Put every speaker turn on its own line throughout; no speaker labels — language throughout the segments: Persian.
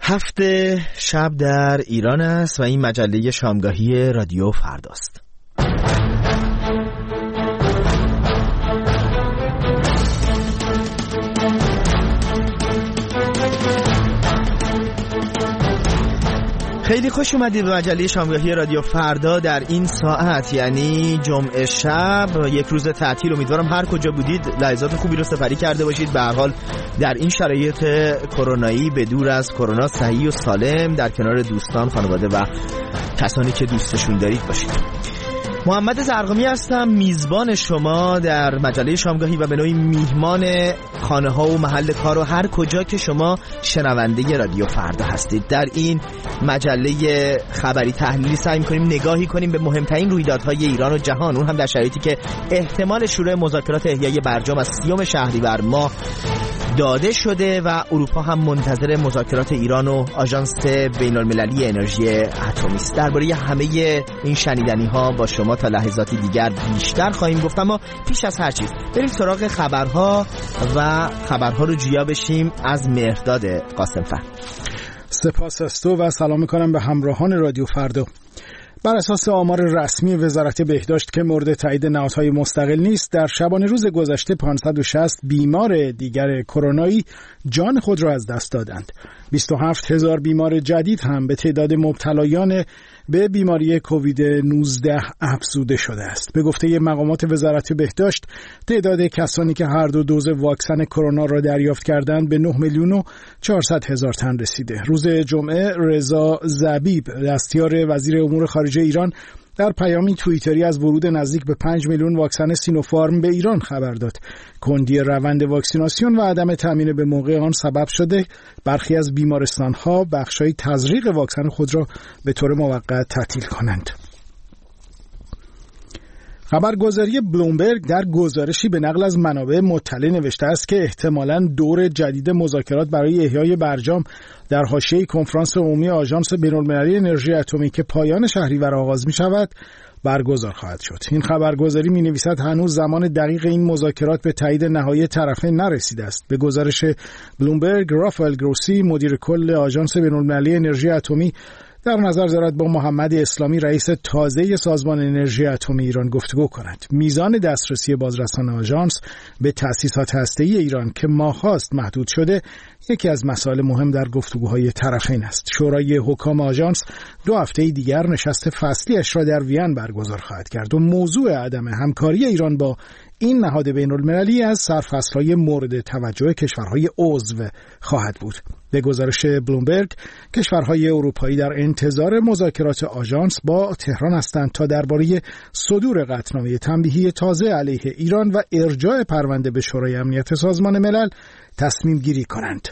هفته شب در ایران است و این مجله شامگاهی رادیو فرداست. خیلی خوش اومدید به مجله شامگاهی رادیو فردا در این ساعت، یعنی جمعه شب، یک روز تعطیل. امیدوارم هر کجا بودید لحظات خوبی رو سپری کرده باشید. به هر حال در این شرایط کرونایی به دور از کرونا صحیح و سالم در کنار دوستان، خانواده و کسانی که دوستشون دارید باشید. محمد زرقامی هستم، میزبان شما در مجله شامگاهی و به نوعی میهمان خانه ها و محل کار و هر کجا که شما شنونده رادیو فردا هستید. در این مجله خبری تحلیلی سعی می‌کنیم نگاهی کنیم به مهمترین رویدادهای ایران و جهان، اون هم در شرایطی که احتمال شروع مذاکرات احیای برجام از 30 شهریور ماه داده شده و اروپا هم منتظر مذاکرات ایران و آژانس بین‌المللی انرژی اتمی است. درباره همه این شنیدنی‌ها با شما تا لحظاتی دیگر بیشتر خواهیم گفت، اما پیش از هر چیز بریم سراغ خبرها و خبرها رو جویا بشیم از مهرداد قاسم‌فر.
سپاس از تو و سلام می‌کنم به همراهان رادیو فردا. بر اساس آمار رسمی وزارت بهداشت که مورد تایید نهادهای مستقل نیست، در شبانه روز گذشته 560 بیمار دیگر کرونایی جان خود را از دست دادند. 27,000 بیمار جدید هم به تعداد مبتلایان به بیماری کووید 19 افزوده شده است. به گفته مقامات وزارت بهداشت، تعداد کسانی که هر دو دوز واکسن کرونا را دریافت کردند به 9,400,000 تن رسیده. روز جمعه رضا ضبیب، دستیار وزیر امور خارجه ایران، در پیامی توییتری از ورود نزدیک به 5 میلیون واکسن سینوفارم به ایران خبر داد. کندی روند واکسیناسیون و عدم تامین به موقع آن سبب شده برخی از بیمارستان‌ها بخش‌های تزریق واکسن خود را به طور موقت تعطیل کنند. خبرگزاری بلومبرگ در گزارشی به نقل از منابع مطلع نوشته است که احتمالاً دور جدید مذاکرات برای احیای برجام در حاشیه کنفرانس عمومی آژانس بین‌المللی انرژی اتمی که پایان شهریور آغاز می‌شود برگزار خواهد شد. این خبرگزاری می‌نویسد هنوز زمان دقیق این مذاکرات به تایید نهایی طرفین نرسیده است. به گزارش بلومبرگ، رافائل گروسی، مدیر کل آژانس بین‌المللی انرژی اتمی، در نظر دارد با محمد اسلامی، رئیس تازه سازمان انرژی اتمی ایران، گفتگو کند. میزان دسترسی بازرسان آژانس به تأسیسات هسته‌ای ایران که ماه‌هاست محدود شده، یکی از مسائل مهم در گفتگوهای طرفین است. شورای حکام آژانس 2 هفته دیگر نشست فصلیش را در وین برگزار خواهد کرد و موضوع عدم همکاری ایران با این نهاد بین‌المللی از سرفصل‌های مورد توجه کشورهای عضو خواهد بود. به گزارش بلومبرگ، کشورهای اروپایی در انتظار مذاکرات آژانس با تهران هستند تا درباره صدور قطعنامه تنبیهی تازه علیه ایران و ارجاع پرونده به شورای امنیت سازمان ملل تصمیم گیری کنند.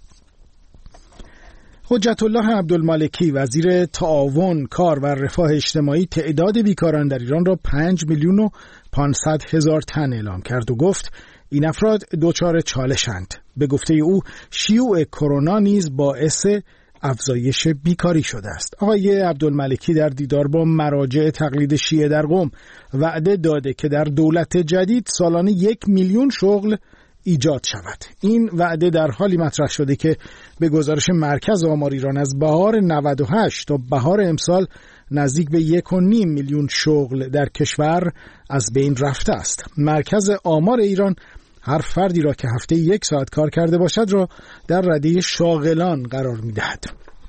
حجت الله عبدالمالکی، وزیر تعاون، کار و رفاه اجتماعی، تعداد بیکاران در ایران را 5,500,000 تن اعلام کرد و گفت این افراد دچار چالش‌اند. به گفته او شیوع کرونا نیز باعث افزایش بیکاری شده است. آقای عبدالمالکی در دیدار با مراجع تقلید شیعه در قم وعده داده که در دولت جدید سالانه 1 میلیون شغل ایجاد شود. این وعده در حالی مطرح شده که به گزارش مرکز آمار ایران از بهار 98 تا بهار امسال نزدیک به 1.5 میلیون شغل در کشور از بین رفته است. مرکز آمار ایران هر فردی را که هفته 1 ساعت کار کرده باشد را در رده شاغلان قرار می‌دهد.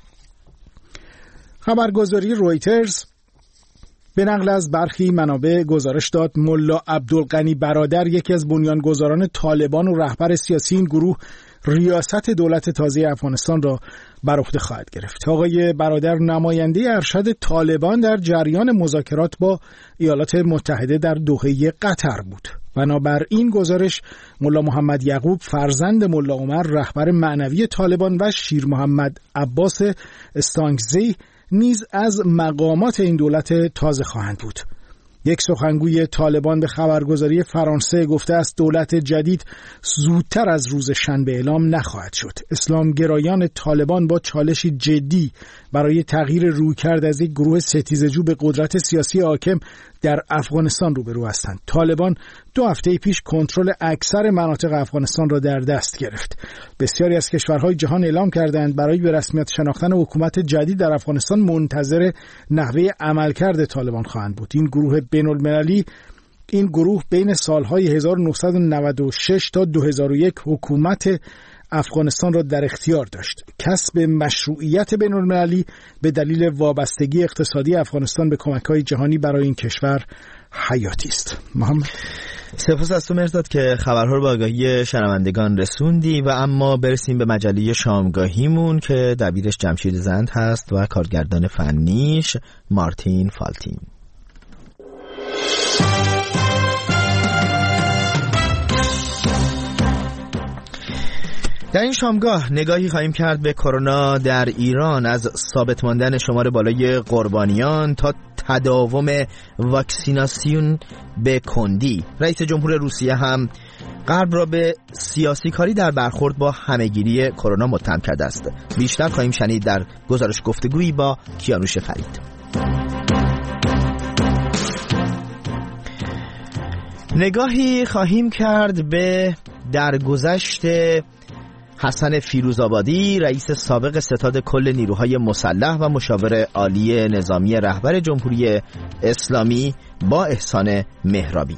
خبرگزاری رویترز به نقل از برخی منابع گزارش داد ملا عبدالغنی برادر، یکی از بنیانگذاران طالبان و رهبر سیاسی این گروه، ریاست دولت تازه افغانستان را بر عهده خواهد گرفت. آقای برادر نماینده ارشد طالبان در جریان مذاکرات با ایالات متحده در دوحه قطر بود. بنابر این گزارش، ملا محمد یعقوب، فرزند ملا عمر، رهبر معنوی طالبان، و شیر محمد عباس استانگزی نیز از مقامات این دولت تازه خواهند بود. یک سخنگوی طالبان به خبرگزاری فرانسه گفته است دولت جدید زودتر از روز شنبه اعلام نخواهد شد. اسلامگرایان طالبان با چالشی جدی برای تغییر رویکرد از یک گروه ستیزجو به قدرت سیاسی حاکم در افغانستان روبرو هستند. طالبان 2 هفته پیش کنترل اکثر مناطق افغانستان را در دست گرفت. بسیاری از کشورهای جهان اعلام کردند برای به رسمیت شناختن حکومت جدید در افغانستان منتظر نحوه عملکرد طالبان خواهند بود. این گروه بین سالهای 1996 تا 2001 حکومت افغانستان را در اختیار داشت. کسب مشروعیت بین‌المللی به دلیل وابستگی اقتصادی افغانستان به کمک‌های جهانی برای این کشور حیاتی است. محمد،
سپاس از تو مرداد که خبرها رو به آگاهی شنوندگان رسوندی و اما برسیم به مجله شامگاهیمون که دبیرش جمشید زند هست و کارگردان فنیش مارتین فالتین. در این شامگاه نگاهی خواهیم کرد به کرونا در ایران، از ثابت ماندن شمار بالای قربانیان تا تداوم واکسیناسیون به کندی. رئیس جمهور روسیه هم غرب را به سیاسی کاری در برخورد با همهگیری کرونا متهم کرده است. بیشتر خواهیم شنید در گزارش گفتگویی با کیانوش فرید. نگاهی خواهیم کرد به درگذشت حسن فیروزآبادی، رئیس سابق ستاد کل نیروهای مسلح و مشاور عالی نظامی رهبر جمهوری اسلامی با احسان مهرابی.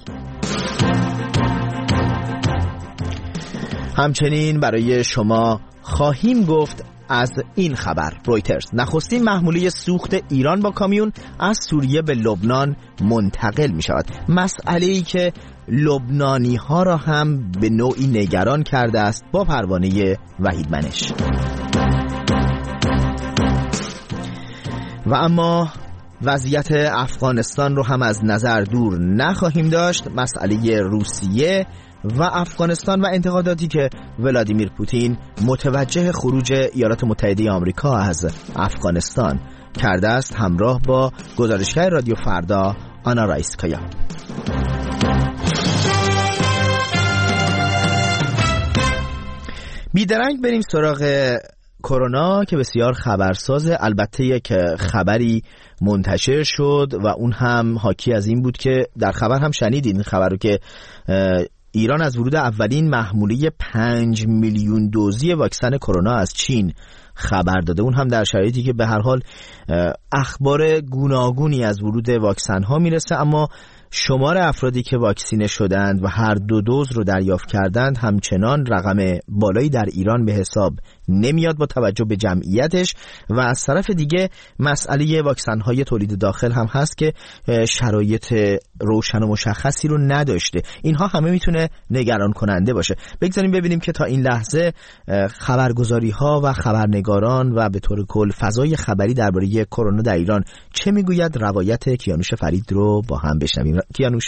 همچنین برای شما خواهیم گفت از این خبر: رویترز: نخستین محموله سوخت ایران با کامیون از سوریه به لبنان منتقل می شود. مسئله‌ای که لبنانی ها را هم به نوعی نگران کرده است با پروانه وحید منش. و اما وضعیت افغانستان رو هم از نظر دور نخواهیم داشت. مسئله روسیه و افغانستان و انتقاداتی که ولادیمیر پوتین متوجه خروج ایالات متحده آمریکا از افغانستان کرده است، همراه با گزارشگر رادیو فردا آنا رایسکایا. بیدرنگ بریم سراغ کرونا که بسیار خبرسازه. البته یک خبری منتشر شد و اون هم حاکی از این بود که در خبر هم شنیدید این خبر رو که ایران از ورود اولین محموله 5 میلیون دوزی واکسن کرونا از چین خبر داده. اون هم در شرایطی که به هر حال اخبار گوناگونی از ورود واکسن ها میرسه، اما شمار افرادی که واکسینه شدند و هر 2 دوز رو دریافت کردند همچنان رقم بالایی در ایران به حساب نمیاد با توجه به جمعیتش. و از طرف دیگه مسئله واکسن‌های تولید داخل هم هست که شرایط روشن و مشخصی رو نداشته. اینها همه میتونه نگران کننده باشه. بگذاریم ببینیم که تا این لحظه خبرگزاری‌ها و خبرنگاران و به طور کل فضای خبری درباره کرونا در ایران چه میگوید. روایت کیانوش فرید رو با هم بشنویم. کیانوش: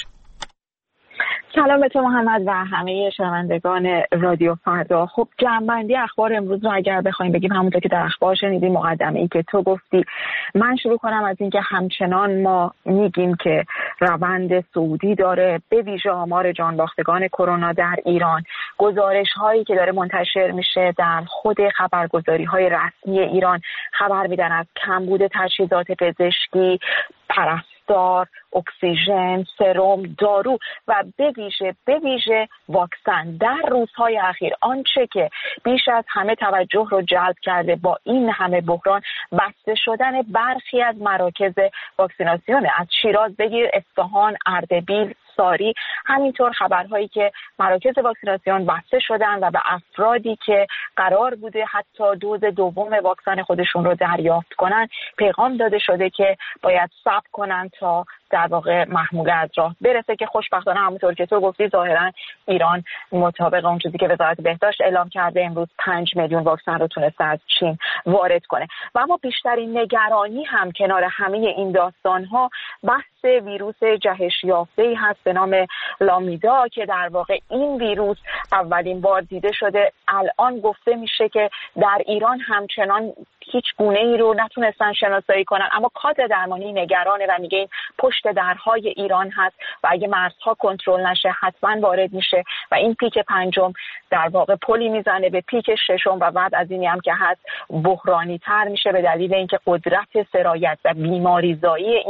سلام به تو محمد و همه شنوندگان رادیو فردا. خب جمع‌بندی اخبار امروز رو اگر بخوایم بگیم همونطور که در اخبار شنیدیم، مقدمه‌ای که تو گفتی، من شروع کنم از اینکه همچنان ما میگیم که روند صعودی داره، به ویژه آمار جانباختگان کرونا در ایران. گزارش‌هایی که داره منتشر میشه در خود خبرگزاری‌های رسمی ایران خبر میدن از کمبود تجهیزات پزشکی، پرستار، اکسیژن، سرم، دارو و به ویژه واکسن. در روزهای اخیر آنچه که بیش از همه توجه رو جلب کرده با این همه بحران، بسته شدن برخی از مراکز واکسیناسیون، از شیراز بگیر، اصفهان، اردبیل، ساری، همینطور خبرهایی که مراکز واکسیناسیون بسته شدن و به افرادی که قرار بوده حتی دوز دوم واکسن خودشون رو دریافت کنن پیغام داده شده که باید صبر کنن تا در واقع محموله از راه برسه، که خوشبختانه همونطور که تو گفتی ظاهرا ایران مطابق اون چیزی که وزارت بهداشت اعلام کرده امروز 5 میلیون واکسن رو تونسته از چین وارد کنه. و اما بیشترین نگرانی هم کنار همه این داستان‌ها بحث ویروس جهش یافته‌ای هست به نام لامیدا که در واقع این ویروس اولین بار دیده شده. الان گفته میشه که در ایران همچنان هیچ گونه‌ای رو نتونستن شناسایی کنن، اما کادر درمانی نگرانه و میگه این پشت درهای ایران هست و اگه مرزها کنترل نشه حتما وارد میشه و این پیک 5 در واقع پلی میزنه به پیک 6 و بعد از اینی هم که هست بحرانی تر میشه به دلیل اینکه قدرت سرایت و بیماریزایی این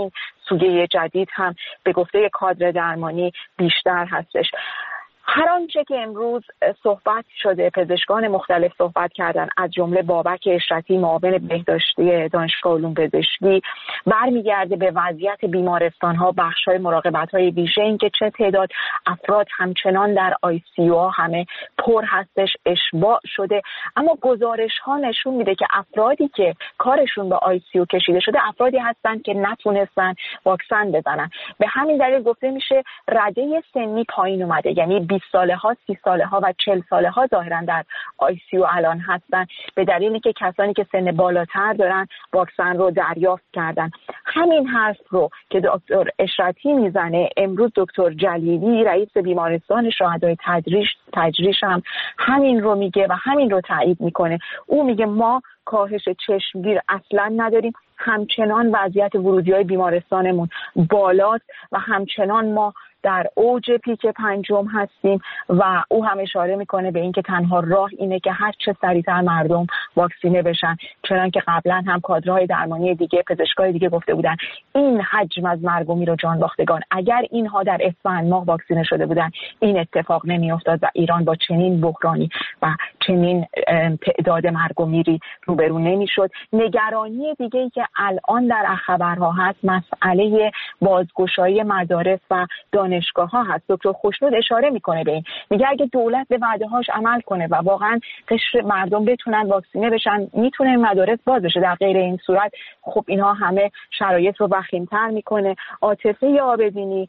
سویه جدید هم به گفته کادر درمانی بیشتر هستش. هر آنچه که امروز صحبت شده، پزشکان مختلف صحبت کردن، از جمله بابک اشرتی معاون بهداشتی دانشگاه علوم پزشکی، برمیگرده به وضعیت بیمارستان‌ها، بخش‌های مراقبت‌های ویژه، اینکه چه تعداد افراد همچنان در ICU همه پر هستش، اشباع شده. اما گزارش‌ها نشون میده که افرادی که کارشون به ICU کشیده شده افرادی هستن که نتونستن واکسن بزنن. به همین دلیل گفته میشه رده سنی پایین اومده، یعنی 20 ساله ها، 30 ساله ها و 40 ساله ها ظاهرا در ICU الان هستن، به دلیلی که کسانی که سن بالاتر دارن واکسن رو دریافت کردن. همین حرف رو که دکتر اشرتی میزنه، امروز دکتر جلیلی رئیس بیمارستان شهدای تجریش هم همین رو میگه و همین رو تایید میکنه. او میگه ما کاهش چشمگیر اصلا نداریم، همچنان وضعیت ورودی‌های بیمارستانمون بالاست و همچنان ما در اوج پیک پنجم هستیم و او هم اشاره میکنه به اینکه تنها راه اینه که هر چه سریعتر مردم واکسینه بشن، چنان که قبلا هم کادرهای درمانی دیگه، پزشکای دیگه گفته بودن این حجم از مرگ و میر و جان باختگان، اگر اینها در اسفند ماه واکسینه شده بودن این اتفاق نمیافتاد و ایران با چنین بحرانی و چنین تعداد مرگ و میری روبرو نمیشد. نگرانی دیگه ای که الان در خبرها هست مسئله بازگشایی مدارس و دانشگاه ها هست. دکتر خوشنود اشاره میکنه به این، میگه اگه دولت به وعده هاش عمل کنه و واقعا قشر مردم بتونن واکسینه بشن میتونه مدارس باز بشه. در غیر این صورت خب اینها همه شرایط رو وخیم‌تر میکنه. عاطفه عابدینی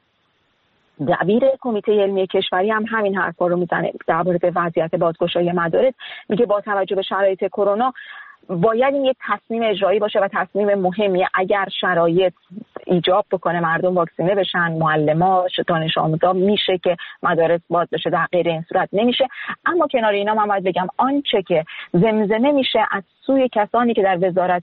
دبیر کمیته علمی کشوری هم همین حرفا رو میزنه درباره وضعیت بازگشایی مدارس. میگه با توجه به شرایط کرونا باید این یک تصمیم اجرایی باشه و تصمیم مهمیه. اگر شرایط ایجاب بکنه مردم واکسینه بشن، معلمان، دانش آموزا، میشه که مدارس باز بشه، در غیر این صورت نمیشه. اما کنار اینا من باید بگم آنچه که زمزمه میشه از سوی کسانی که در وزارت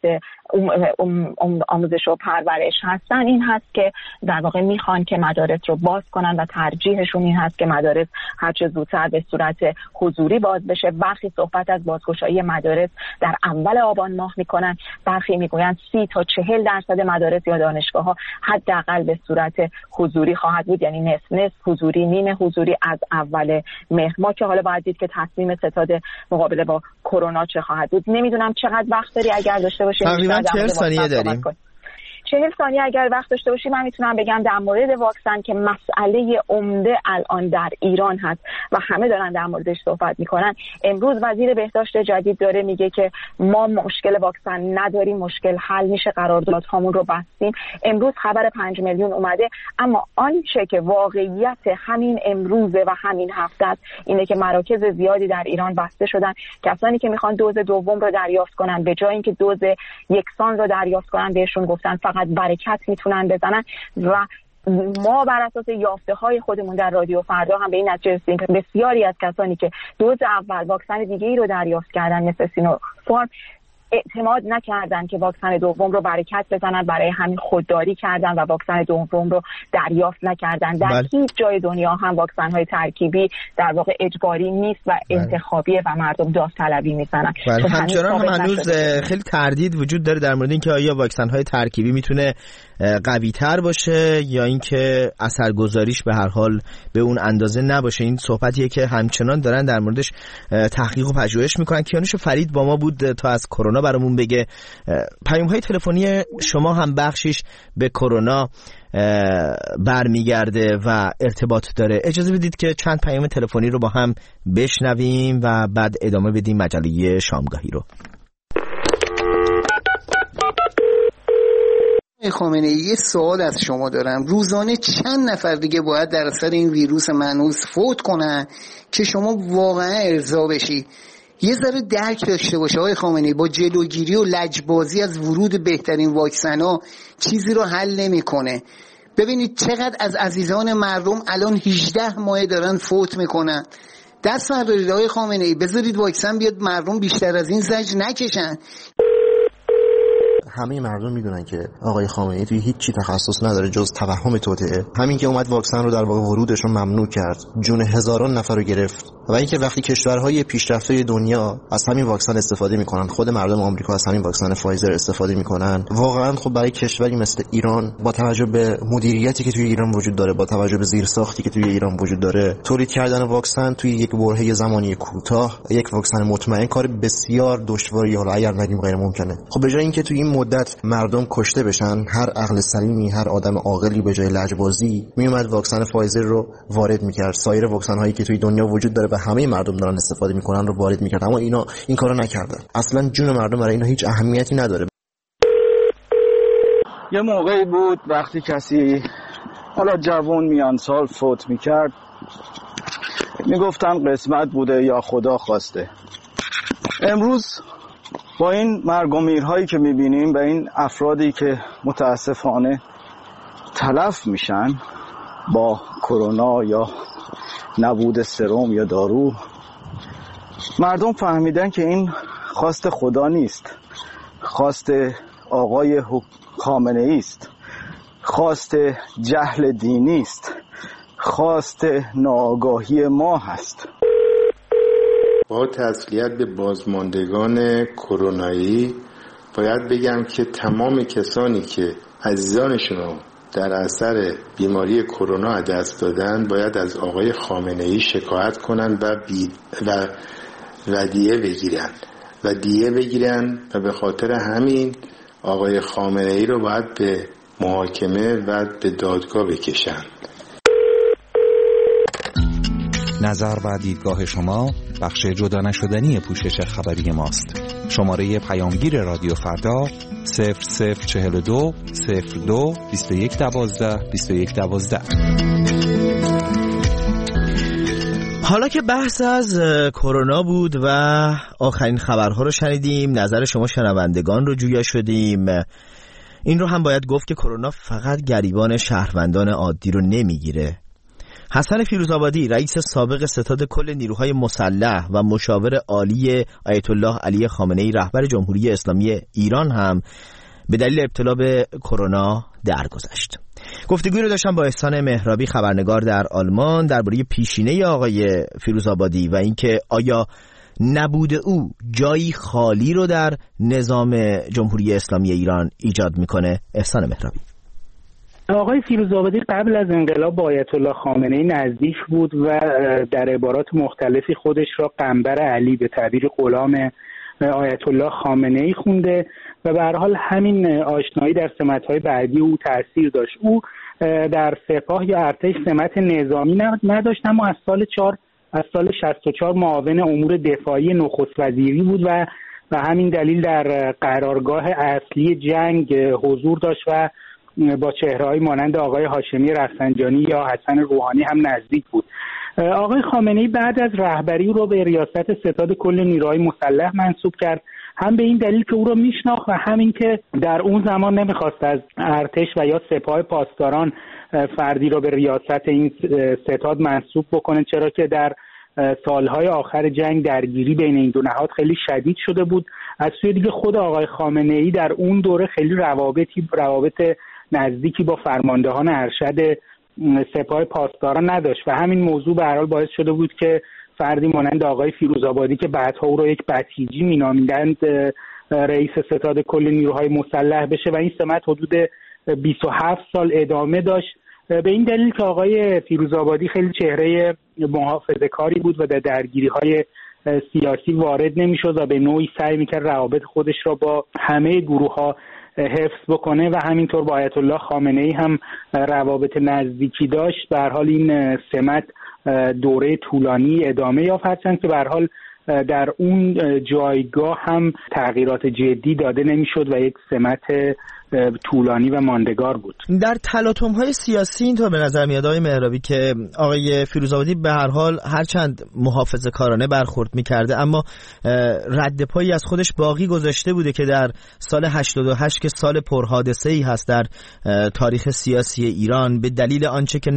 آموزش و پرورش هستن این هست که در واقع میخوان که مدارس رو باز کنن و ترجیحشون این هست که مدارس هرچه زودتر به صورت حضوری باز بشه. برخی صحبت از بازگشایی مدارس در اول آبان ماه میکنن، برخی میگویند 30 تا 40% مدارس یا دانشگاه‌ها حداقل به صورت حضوری خواهد بود، یعنی نصف نصف حضوری، نیمه حضوری از اول مهر ماه، که حالا باید دید که تصمیم ستاد مقابله با کرونا چه خواهد بود. نمیدونم چقدر وقت داری، اگر داشته باشیم
تقریبا 40 ثانیه داریم.
40 ثانیه اگر وقت داشته باشیم من میتونم بگم در مورد واکسن که مسئله عمده الان در ایران هست و همه دارن در موردش صحبت میکنن. امروز وزیر بهداشت جدید داره میگه که ما مشکل واکسن نداریم، مشکل حل میشه، قراردادهامون رو بستیم. امروز خبر 5 میلیون اومده، اما آنچه که واقعیت همین امروزه و همین هفته است اینه که مراکز زیادی در ایران بسته شدن. کسانی که میخوان دوز دوم رو دریافت کنن به جای اینکه دوز یکسان رو دریافت کنن بهشون گفتن فقط برکت میتونن بزنن و ما بر اساس یافته های خودمون در رادیو فردا هم به این نتیجه رسیدیم که بسیاری از کسانی که دوز اول واکسن دیگه ای رو دریافت کردن مثل سینوفارم اعتماد نکردن که واکسن دوم رو برکت بزنن، برای همین خودداری کردن و واکسن دوم رو دریافت نکردن. در هیچ جای دنیا هم واکسن های ترکیبی در واقع اجباری نیست و انتخابیه و مردم داوطلبی میزنن.
همچنان هم هنوز خیلی تردید وجود داره در مورد اینکه آیا واکسن های ترکیبی میتونه قوی تر باشه یا اینکه اثرگذاریش به هر حال به اون اندازه نباشه. این صحبتیه که همچنان دارن در موردش تحقیق و پژوهش میکنن. کیانوش فرید با ما بود تا از کرونا برامون بگه. پیام‌های تلفنی شما هم بخشیش به کرونا برمیگرده و ارتباط داره. اجازه بدید که چند پیام تلفنی رو با هم بشنویم و بعد ادامه بدیم مجله شامگاهی رو.
خامنه‌ای یه سوال از شما دارم. روزانه چند نفر دیگه باید در اثر این ویروس منحوس فوت کنن که شما واقعا ارضا بشی؟ یه ذره درک داشته باشه آقای خامنه‌ای، با جلوگیری و لجبازی از ورود بهترین واکسن‌ها چیزی رو حل نمی‌کنه. ببینید چقدر از عزیزان مردم الان 18 ماه دارن فوت میکنن. دست بردارید آقای خامنه‌ای، بذارید واکسن بیاد، مردم بیشتر از این زجر نکشن.
همه مردم میدونن که آقای خامنه‌ای توی هیچ چی تخصص نداره جز توهم توطئه. همین که اومد واکسن رو در واقع ورودش رو ممنوع کرد، جون هزاران نفر رو گرفت. و اینکه وقتی کشورهای پیشرفته دنیا از همین واکسن استفاده میکنن، خود مردم آمریکا از همین واکسن فایزر استفاده میکنن، واقعا خب برای کشوری مثل ایران با توجه به مدیریتی که توی ایران وجود داره، با توجه به زیرساختی که توی ایران وجود داره، تولید کردن واکسن توی یک برهه زمانی کوتاه، یک واکسن مطمئن، کار بسیار دشواری، حالا اگر نگیم غیر ممکنه. خب به جای اینکه توی این مدت مردم کشته بشن، هر عقل سلیمی، هر آدم عاقلی به جای لجبازی میومد واکسن فایزر رو وارد میکرد، سایر واکسن هایی که توی دنیا وجود داره و همه مردم دارن استفاده میکنن رو وارد میکرد. اما اینا این کارو نکردن. اصلا جون مردم برای اینا هیچ اهمیتی نداره.
یه موقعی بود وقتی کسی حالا جوان میان سال فوت میکرد، میگفتن قسمت بوده یا خدا خواسته. امروز با این مرگ و میرهایی که میبینیم و این افرادی که متاسفانه تلف میشن با کرونا یا نبود سرم یا دارو، مردم فهمیدن که این خواست خدا نیست، خواست آقای خامنه‌ای است، خواست جهل دینی است، خواست ناآگاهی ما هست.
با تسلیت به بازماندگان کرونایی باید بگم که تمام کسانی که عزیزانشون رو در اثر بیماری کرونا از دست دادن باید از آقای خامنه‌ای شکایت کنن و دیه بگیرن و به خاطر همین آقای خامنه‌ای رو باید به محاکمه و به دادگاه بکشن.
نظر و دیدگاه شما بخش جدا نشدنی پوشش خبری ماست. شماره پیامگیر رادیو فردا 0042 02 2112 2112.
حالا که بحث از کرونا بود و آخرین خبرها رو شنیدیم، نظر شما شنوندگان رو جویا شدیم. این رو هم باید گفت که کرونا فقط گریبان شهروندان عادی رو نمیگیره. حسن فیروزآبادی، رئیس سابق ستاد کل نیروهای مسلح و مشاور عالی آیت الله علی خامنه‌ای رهبر جمهوری اسلامی ایران هم به دلیل ابتلا به کرونا درگذشت. گفتگوی رو داشتم با احسان مهرابی، خبرنگار در آلمان، درباره پیشینه آقای فیروزآبادی و اینکه آیا نبود او جایی خالی رو در نظام جمهوری اسلامی ایران ایجاد میکنه. احسان مهرابی:
آقای فیروزآبادی قبل از انقلاب با آیت الله خامنه‌ای نزدیک بود و در عبارات مختلفی خودش را قنبر علی به تعبیر غلام آیت الله خامنه‌ای خونده و به هر حال همین آشنایی در سمت‌های بعدی او تأثیر داشت. او در سپاه یا ارتش سمت نظامی نداشت، اما از سال 64 معاون امور دفاعی نخست وزیری بود و به همین دلیل در قرارگاه اصلی جنگ حضور داشت و با چهره‌های مانند آقای هاشمی رفسنجانی یا حسن روحانی هم نزدیک بود. آقای خامنه‌ای بعد از رهبری رو به ریاست ستاد کل نیروهای مسلح منصوب کرد، هم به این دلیل که او رو میشناخت و همین که در اون زمان نمیخواست از ارتش و یا سپاه پاسداران فردی رو به ریاست این ستاد منصوب بکنه، چرا که در سالهای آخر جنگ درگیری بین این دو نهاد خیلی شدید شده بود. از سوی دیگه خود آقای خامنه‌ای در اون دوره خیلی روابط نزدیکی با فرماندهان ارشد سپاه پاسداران نداشت و همین موضوع به هر حال باعث شده بود که فردی مانند آقای فیروزآبادی که بعدها او را یک بسیجی مینامیدند رئیس ستاد کل نیروهای مسلح بشه و این سمت حدود 27 سال ادامه داشت، به این دلیل که آقای فیروزآبادی خیلی چهره محافظه‌کاری بود و در درگیری‌های سیاسی وارد نمی‌شد و به نوعی سعی می‌کرد روابط خودش را با همه گروه‌ها حفظ بکنه و همینطور با آیت الله خامنه‌ای هم روابط نزدیکی داشت. به هر حال این سمت دوره طولانی ادامه یافت، هرچند که به هر حال در اون جایگاه هم تغییرات جدی داده نمیشد و یک سمت طولانی و ماندگار بود.
در تلاطم‌های سیاسی اینطور به نظر میاد آقای مهرابی که آقای فیروزآبادی به هر حال هرچند محافظه‌کارانه برخورد می‌کرده اما رد پایی از خودش باقی گذاشته بوده که در سال 88 که سال پرحادثه‌ای هست در تاریخ سیاسی ایران به دلیل آنچه که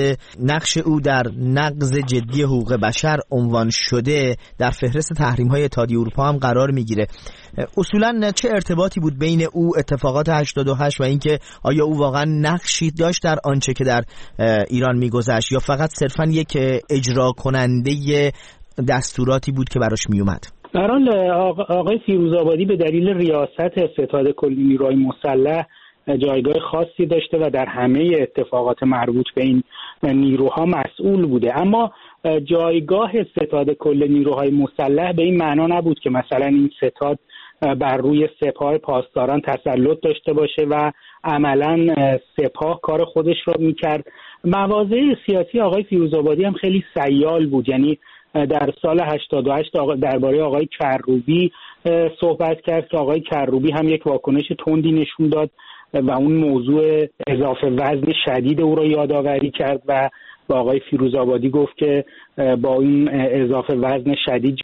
نقش او در نقض جدی حقوق بشر عنوان شده در فهرست تحریم‌های اتحادیه اروپا هم قرار می‌گیره. اصولا چه ارتباطی بود بین او اتفاقات 88 و اینکه آیا او واقعا نقشی داشت در آنچه که در ایران میگذشت یا فقط صرفا یک اجرا کننده دستوراتی بود که براش میومد؟
در حال آقای فیروزآبادی به دلیل ریاست ستاد کل نیروهای مسلح جایگاه خاصی داشته و در همه اتفاقات مربوط به این نیروها مسئول بوده، اما جایگاه ستاد کل نیروهای مسلح به این معنا نبود که مثلا این ستاد بر روی سپاه پاسداران تسلط داشته باشه و عملا سپاه کار خودش را میکرد. مواضع سیاسی آقای فیروزآبادی هم خیلی سیال بود، یعنی در سال 88 درباره آقای کروبی صحبت کرد که آقای کروبی هم یک واکنش تندی نشون داد و اون موضوع اضافه وزن شدید او را یادآوری کرد و با آقای فیروزآبادی گفت که با این اضافه وزن شدید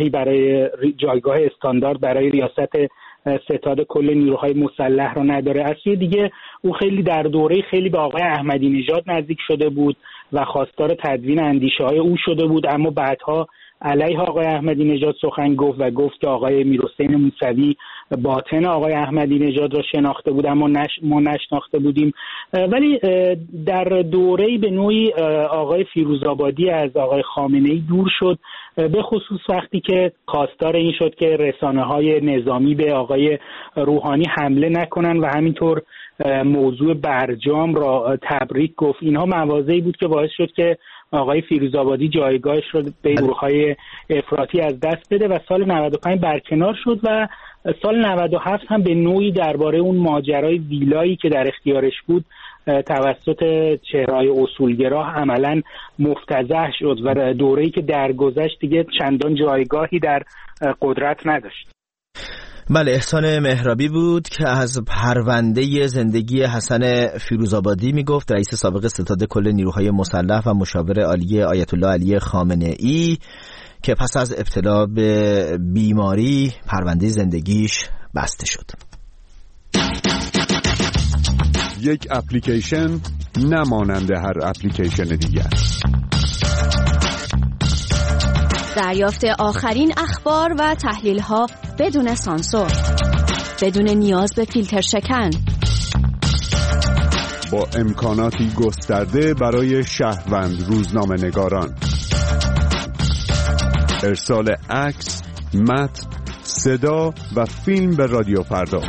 جایگاه استاندارد برای ریاست ستاد کل نیروهای مسلح را نداره. از سوی دیگه او خیلی در دوره خیلی به آقای احمدی نژاد نزدیک شده بود و خواستار تدوین اندیشه‌های او شده بود، اما بعدها علیه آقای احمدی نژاد سخن گفت و گفت که آقای میرحسین موسوی باطن آقای احمدی نژاد را شناخته بود اما ما نشناخته بودیم. ولی در دوره‌ای به نوعی آقای فیروزآبادی از آقای خامنه‌ای دور شد، به خصوص وقتی که خواستار این شد که رسانه‌های نظامی به آقای روحانی حمله نکنن و همینطور موضوع برجام را تبریک گفت. اینها مواضعی بود که باعث شد که آقای فیروزآبادی جایگاهش رو به گروه‌های افراطی از دست بده و سال 95 برکنار شد و سال 97 هم به نوعی درباره اون ماجرای ویلایی که در اختیارش بود توسط چهره‌های اصولگرا عملاً مفتضح شد و دوره‌ای که درگذشت دیگه چندان جایگاهی در قدرت نداشت.
بله، احسان مهرابی بود که از پرونده زندگی حسن فیروزآبادی میگفت، رئیس سابق ستاد کل نیروهای مسلح و مشاور عالی آیت الله علی خامنه‌ای که پس از ابتلا به بیماری پرونده زندگیش بسته شد.
یک اپلیکیشن نمانند هر اپلیکیشن دیگر.
دریافت آخرین اخبار و تحلیل‌ها بدون سانسور، بدون نیاز به فیلتر شکن،
با امکاناتی گسترده برای شهروند روزنامه‌نگاران. ارسال عکس، متن، صدا و فیلم به رادیو فردا.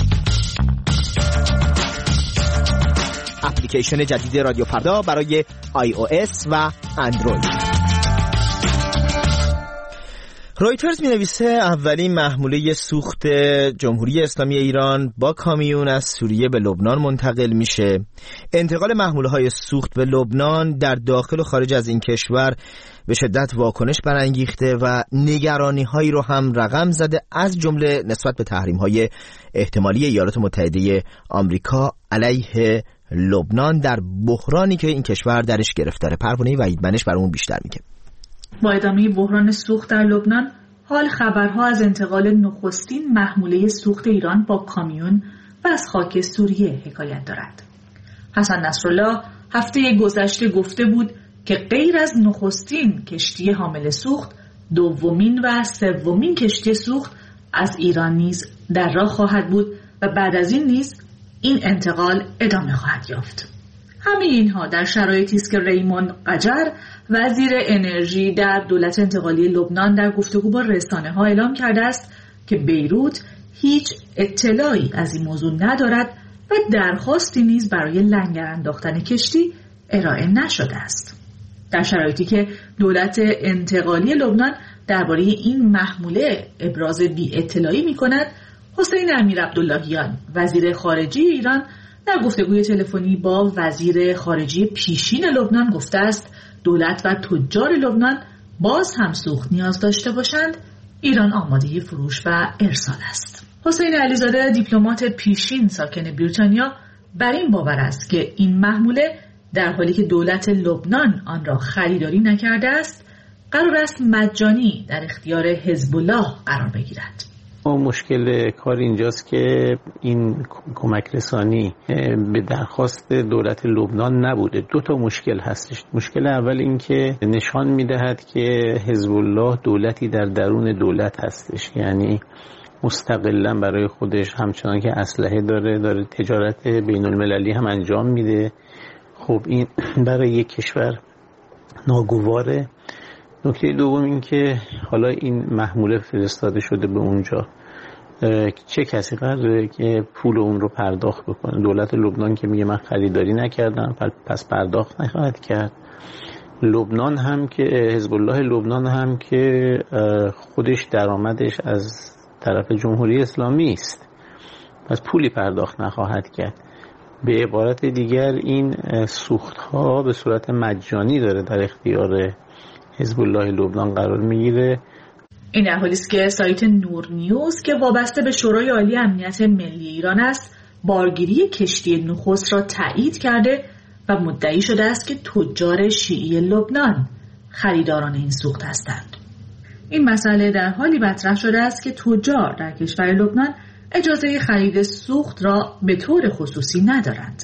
اپلیکیشن جدید رادیو فردا برای iOS و اندروید. رویترز می‌نویسه اولین محموله سوخت جمهوری اسلامی ایران با کامیون از سوریه به لبنان منتقل میشه. انتقال محموله‌های سوخت به لبنان در داخل و خارج از این کشور به شدت واکنش برانگیخته و نگرانی‌هایی رو هم رقم زده، از جمله نسبت به تحریم‌های احتمالی ایالات متحده آمریکا علیه لبنان در بحرانی که این کشور درش گرفتاره. پروانه وحیدمنش برامون بیشتر میگه.
با ادامه بحران سوخت در لبنان، حال خبرها از انتقال نخستین محموله سوخت ایران با کامیون و از خاک سوریه حکایت دارد. حسن نصرالله هفته گذشته گفته بود که غیر از نخستین کشتی حامل سوخت، دومین و سومین کشتی سوخت از ایران نیز در راه خواهد بود و بعد از این نیز این انتقال ادامه خواهد یافت. همه اینها در شرایطی است که ریمون قجر وزیر انرژی در دولت انتقالی لبنان در گفتگو با رسانه‌ها اعلام کرده است که بیروت هیچ اطلاعی از این موضوع ندارد و درخواستی نیز برای لنگر انداختن کشتی ارائه نشده است. در شرایطی که دولت انتقالی لبنان درباره این محموله ابراز بی اطلاعی می‌کند، حسین امیرعبداللهیان وزیر خارجه ایران در گفتگوی تلفنی با وزیر خارجه پیشین لبنان گفته است دولت و تجار لبنان باز هم سوخت نیاز داشته باشند، ایران آماده فروش و ارسال است. حسین علیزاده دیپلمات پیشین ساکن بریتانیا بر این باور است که این محموله در حالی که دولت لبنان آن را خریداری نکرده است، قرار است مجانی در اختیار حزب الله قرار بگیرد.
مشکل کار اینجاست که این کمک رسانی به درخواست دولت لبنان نبوده. دو تا مشکل هستش. مشکل اول این که نشان میدهد که حزب الله دولتی در درون دولت هستش، یعنی مستقلا برای خودش همچنان که اسلحه داره تجارت بین المللی هم انجام میده. خب این برای یک کشور ناگواره. نکته دوم این که حالا این محموله فرستاده شده به اونجا، چه کسی قراره که پول اون رو پرداخت بکنه؟ دولت لبنان که میگه من خریداری نکردم پس پرداخت نخواهد کرد. لبنان هم که حزب الله لبنان هم که خودش درآمدش از طرف جمهوری اسلامی است، پس پولی پرداخت نخواهد کرد. به عبارت دیگر این سوخت‌ها به صورت مجانی داره در اختیار حزب الله لبنان قرار میگیره.
این در حالی است که سایت نور نیوز که وابسته به شورای عالی امنیت ملی ایران است، بارگیری کشتی نخست را تایید کرده و مدعی شده است که تجار شیعی لبنان خریداران این سوخت هستند. این مسئله در حالی مطرح شده است که تجار در کشور لبنان اجازه خرید سوخت را به طور خصوصی ندارند.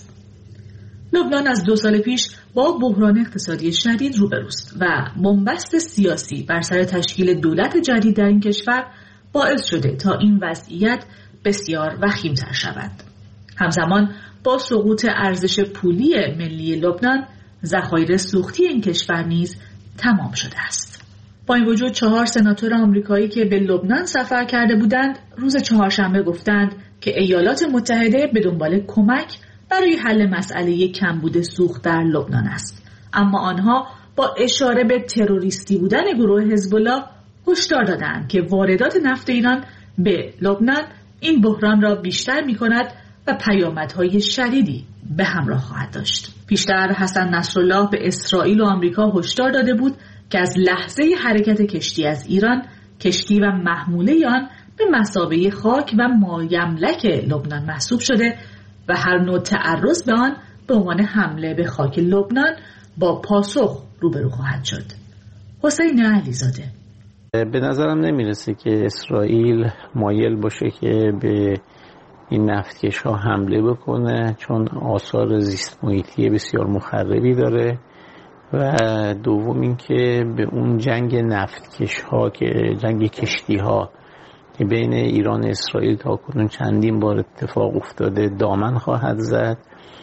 لبنان از 2 سال پیش با بحران اقتصادی شدید روبروست و بنبست سیاسی بر سر تشکیل دولت جدید در این کشور باعث شده تا این وضعیت بسیار وخیم‌تر شود. همزمان با سقوط ارزش پولی ملی لبنان، ذخایر سوختی این کشور نیز تمام شده است. با این وجود 4 سناتور آمریکایی که به لبنان سفر کرده بودند، روز چهارشنبه گفتند که ایالات متحده به دنبال کمک برای حل مسئله کمبود سوخت در لبنان است. اما آنها با اشاره به تروریستی بودن گروه حزب الله هشدار دادند که واردات نفت ایران به لبنان این بحران را بیشتر می‌کند و پیامدهای شدیدی به همراه خواهد داشت. پیشتر حسن نصرالله به اسرائیل و آمریکا هشدار داده بود که از لحظه حرکت کشتی از ایران، کشتی و محموله آن به مثابه خاک و مایملک لبنان محسوب شده و هر نوع تعرض به آن به عنوان حمله به خاک لبنان با پاسخ روبرو خواهد شد. حسین علیزاده:
به نظرم نمیرسه که اسرائیل مایل باشه که به این نفتکش ها حمله بکنه، چون آثار زیست محیطی بسیار مخربی داره و دوم این که به اون جنگ نفتکش ها که جنگ کشتی ها که بین ایران و اسرائیل تا کنون چندین بار اتفاق افتاده دامن خواهد زد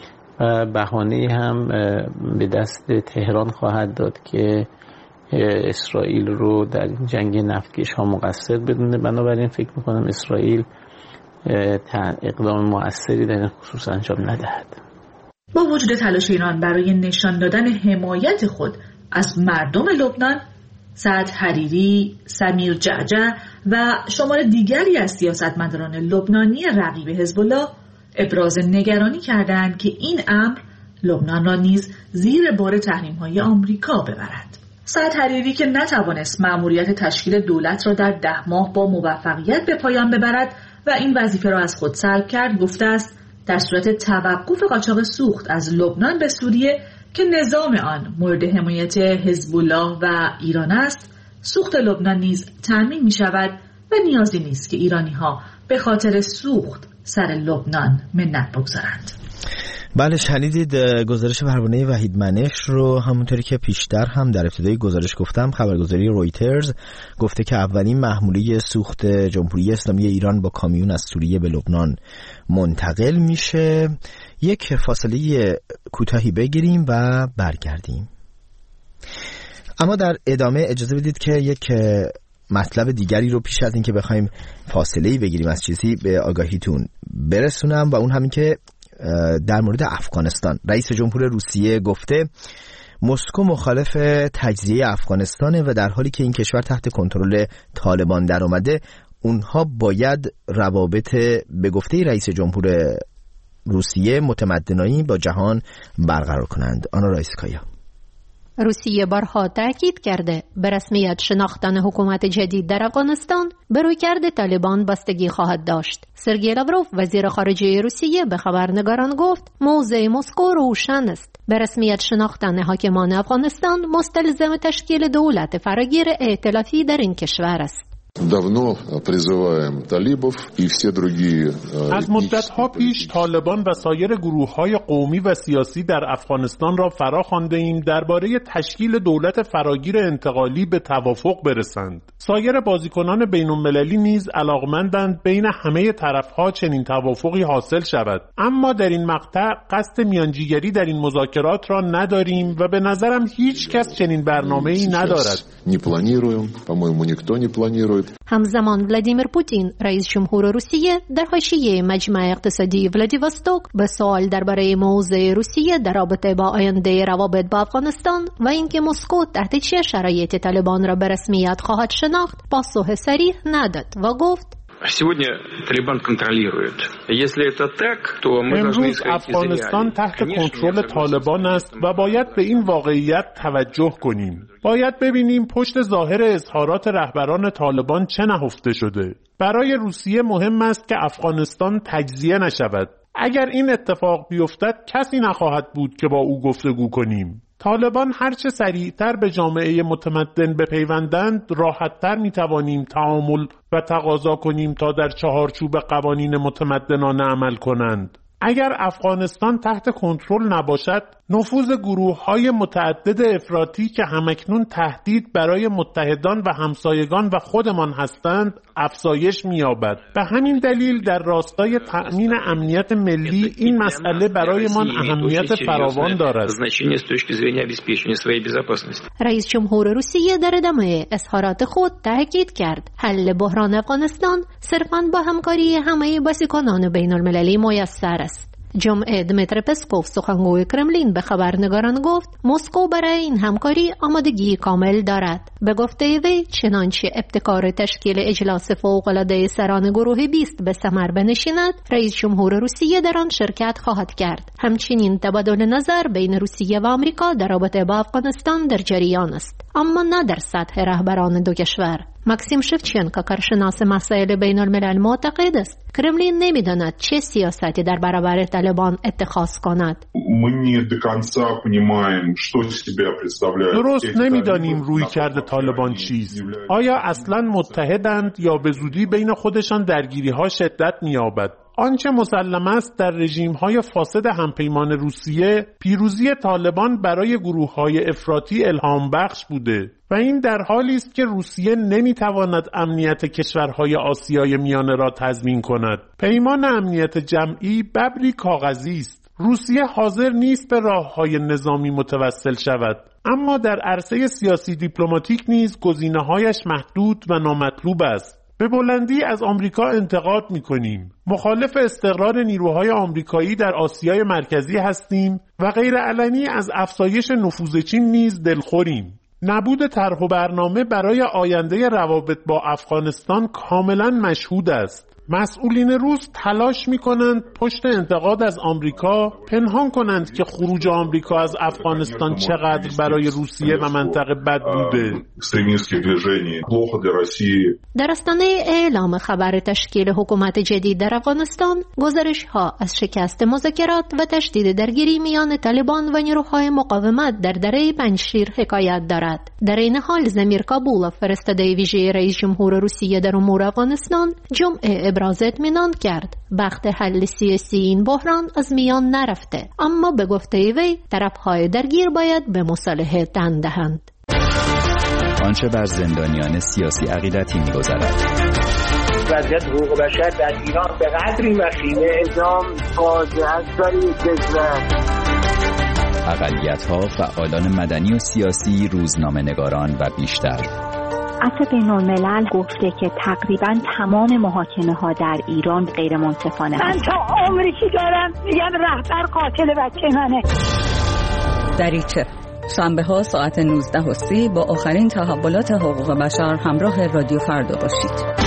و بهانه هم به دست تهران خواهد داد که اسرائیل رو در این جنگ نفتکش ها مقصر بدونه. بنابراین فکر میکنم اسرائیل اقدام مؤثری در این خصوص انجام ندهد.
با وجود تلاش ایران برای نشان دادن حمایت خود از مردم لبنان، سعد حریری، سمیر جعجع و شمار دیگری از سیاستمداران لبنانی رقیب حزب الله ابراز نگرانی کردند که این امر لبنان را نیز زیر بار تحریم‌های آمریکا ببرد. سعد حریری که نتوانست مأموریت تشکیل دولت را در 10 ماه با موفقیت به پایان ببرد و این وظیفه را از خود سلب کرد، گفته است در صورت توقف قاچاق سوخت از لبنان به سوریه که نظام آن مورد حمایت حزب الله و ایران است، سوخت لبنان نیز تامین می شود و نیازی نیست که ایرانی‌ها به خاطر سوخت سر لبنان منت بگذارند.
بله، شنیدید گزارش پروانه وحید منش رو. همونطوری که پیشتر هم در ابتدای گزارش گفتم، خبرگزاری رویترز گفته که اولین محموله سوخت جمهوری اسلامی ایران با کامیون از سوریه به لبنان منتقل میشه. یک فاصله کوتاهی بگیریم و برگردیم. اما در ادامه اجازه بدید که یک مطلب دیگری رو پیش از این که بخوایم فاصله‌ای بگیریم از چیزی به آگاهیتون برسونم و اون همین که در مورد افغانستان رئیس جمهور روسیه گفته مسکو مخالف تجزیه افغانستانه و در حالی که این کشور تحت کنترل طالبان در اومده، اونها باید روابط به گفته رئیس جمهور روسیه متمدنانه با جهان برقرار کنند. آنا رایسکایا:
روسیه بارها تاکید کرده به رسمیت شناختن حکومت جدید در افغانستان به رویکرد طالبان بستگی خواهد داشت. سرگئی لاوروف وزیر خارجه روسیه به خبرنگاران گفت موضع مسکو روشن است. به رسمیت شناختن حاکمان افغانستان مستلزم تشکیل دولت فراگیر ائتلافی در این کشور است.
از مدت‌ها پیش طالبان و سایر گروه‌های قومی و سیاسی در افغانستان را فرا خوانده‌ایم درباره تشکیل دولت فراگیر انتقالی به توافق برسند. سایر بازیکنان بین‌المللی نیز علاقمندند بین همه طرف‌ها چنین توافقی حاصل شود. اما در این مقطع قصد میانجیگری در این مذاکرات را نداریم و به نظرم هیچ کس چنین برنامه‌ای ندارد.
همزمان ولادیمیر پوتین رئیس جمهور روسیه در حاشیه مجمع اقتصادی ولادیوستوک به سوال درباره موضع روسیه در رابطه با آینده روابط با افغانستان و اینکه مسکو تحت چه شرایطی طالبان را به رسمیت خواهد شناخت پاسخ صریح نداد و گفت
امروز افغانستان تحت کنترل طالبان است و باید به این واقعیت توجه کنیم. باید ببینیم پشت ظاهر اظهارات رهبران طالبان چه نهفته شده. برای روسیه مهم است که افغانستان تجزیه نشود. اگر این اتفاق بیفتد کسی نخواهد بود که با او گفتگو کنیم. طالبان هرچه سریعتر به جامعه متمدن بپیوندند راحتتر میتوانیم تعامل و تقاضا کنیم تا در چهارچوب قوانین متمدنانه عمل کنند. اگر افغانستان تحت کنترل نباشد نفوذ گروه‌های متعدد افراطی که همکنون تهدید برای متحدان و همسایگان و خودمان هستند افزایش می‌یابد. به همین دلیل در راستای تأمین امنیت ملی این مسئله برایمان اهمیت فراوان دارد.
رئیس جمهور روسیه در ادامه اظهارات خود تاکید کرد حل بحران افغانستان صرفاً با همکاری همه بازیکنان بین‌المللی میسر است. جمعه دمیتر پسکوف سخنگوی کرملین به خبرنگاران گفت مسکو برای این همکاری آمادگی کامل دارد. به گفته وی چنانچه ابتکار تشکیل اجلاس فوق‌العاده سران گروه 20 به ثمر بنشیند رئیس جمهور روسیه در آن شرکت خواهد کرد. همچنین تبادل نظر بین روسیه و آمریکا در رابطه با افغانستان در جریان است، اما نه در سطح رهبران دو کشور. ماکسیم شفچنکو کارشناس مسائل بین الملل معتقد است کرملین نمیداند چه سیاستی در برابر طالبان اتخاذ کند.
درست نمیدانیم رویکرد طالبان چیست. آیا اصلا متحدند یا به زودی بین خودشان درگیری‌ها شدت می‌یابد؟ آنچه مسلم است در رژیم‌های فاسد همپیمان روسیه پیروزی طالبان برای گروه‌های افراطی الهام بخش بوده و این در حالی است که روسیه نمی‌تواند امنیت کشورهای آسیای میانه را تضمین کند. پیمان امنیت جمعی ببری کاغذی است. روسیه حاضر نیست به راه‌های نظامی متوسل شود، اما در عرصه سیاسی دیپلماتیک نیز گزینه‌هایش محدود و نامطلوب است. به بلندی از آمریکا انتقاد می‌کنیم. مخالف استقرار نیروهای آمریکایی در آسیای مرکزی هستیم و غیر علنی از افزایش نفوذ چین نیز دلخوریم. نبود طرح و برنامه برای آینده روابط با افغانستان کاملاً مشهود است. مسئولین روس تلاش می‌کنند پشت انتقاد از آمریکا پنهان کنند که خروج آمریکا از افغانستان چقدر برای روسیه و منطقه بد بوده.
در آستانه اعلام خبر تشکیل حکومت جدید در افغانستان گزارش‌ها از شکست مذاکرات و تشدید درگیری میان طالبان و نیروهای مقاومت در دره پنجشیر حکایت دارد. در این حال زمیر کابولوف فرستاده ویژه رئیس جمهور روسیه در امور افغانستان جمعه ابراز اطمینان کرد بخت حل سیاسی این بحران از میان نرفته، اما به گفته وی طرف‌های درگیر باید به مصالحه تن دهند.
آنچه بر زندانیان سیاسی عقیدتی می‌گذرد.
وضعیت حقوق بشر در ایران به قدری وخیمه اعدام فاجعه است برای کشور.
اقلیت‌ها، فعالان مدنی و سیاسی، روزنامه‌نگاران و بیشتر.
عفو بین‌الملل گفته که تقریباً تمام محاکمه‌ها در ایران غیر منصفانه است.
من تا عمری که دارم میگم رهبر قاتل بچه منه.
دریچه شنبه‌ها ساعت 19:30 با آخرین تحولات حقوق بشر همراه رادیو فردا باشید.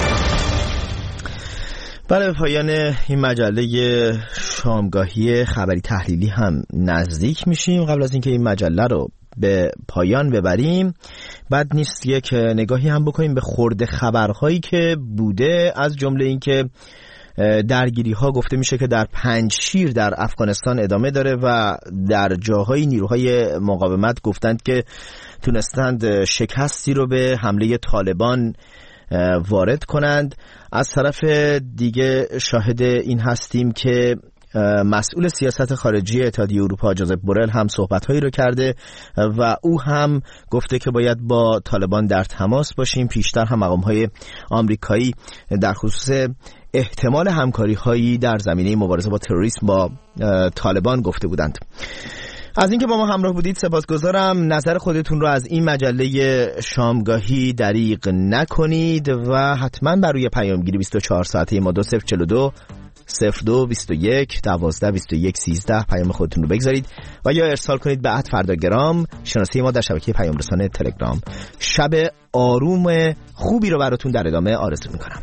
برای پایان این مجله شامگاهی خبری تحلیلی هم نزدیک میشیم. قبل از اینکه این مجله رو به پایان ببریم بد نیست یک نگاهی هم بکنیم به خورده خبرهایی که بوده، از جمله این که درگیری ها گفته میشه که در پنجشیر در افغانستان ادامه داره و در جاهای نیروهای مقاومت گفتند که تونستند شکستی رو به حمله طالبان وارد کنند. از طرف دیگه شاهد این هستیم که مسئول سیاست خارجی اتحادیه اروپا جوزف بورل هم صحبت‌هایی رو کرده و او هم گفته که باید با طالبان در تماس باشیم. پیشتر هم مقام‌های آمریکایی در خصوص احتمال همکاری‌هایی در زمینه مبارزه با تروریسم با طالبان گفته بودند. از اینکه با ما همراه بودید سپاسگزارم. نظر خودتون رو از این مجله شامگاهی دریغ نکنید و حتما بر روی پیامگیری 24 ساعته ما 2042 02 21 12 21 13 پیام خودتون رو بگذارید و یا ارسال کنید به @فرداگرام شناسه ما در شبکه پیام رسانه تلگرام. شب آروم خوبی رو براتون در ادامه آرزو میکنم.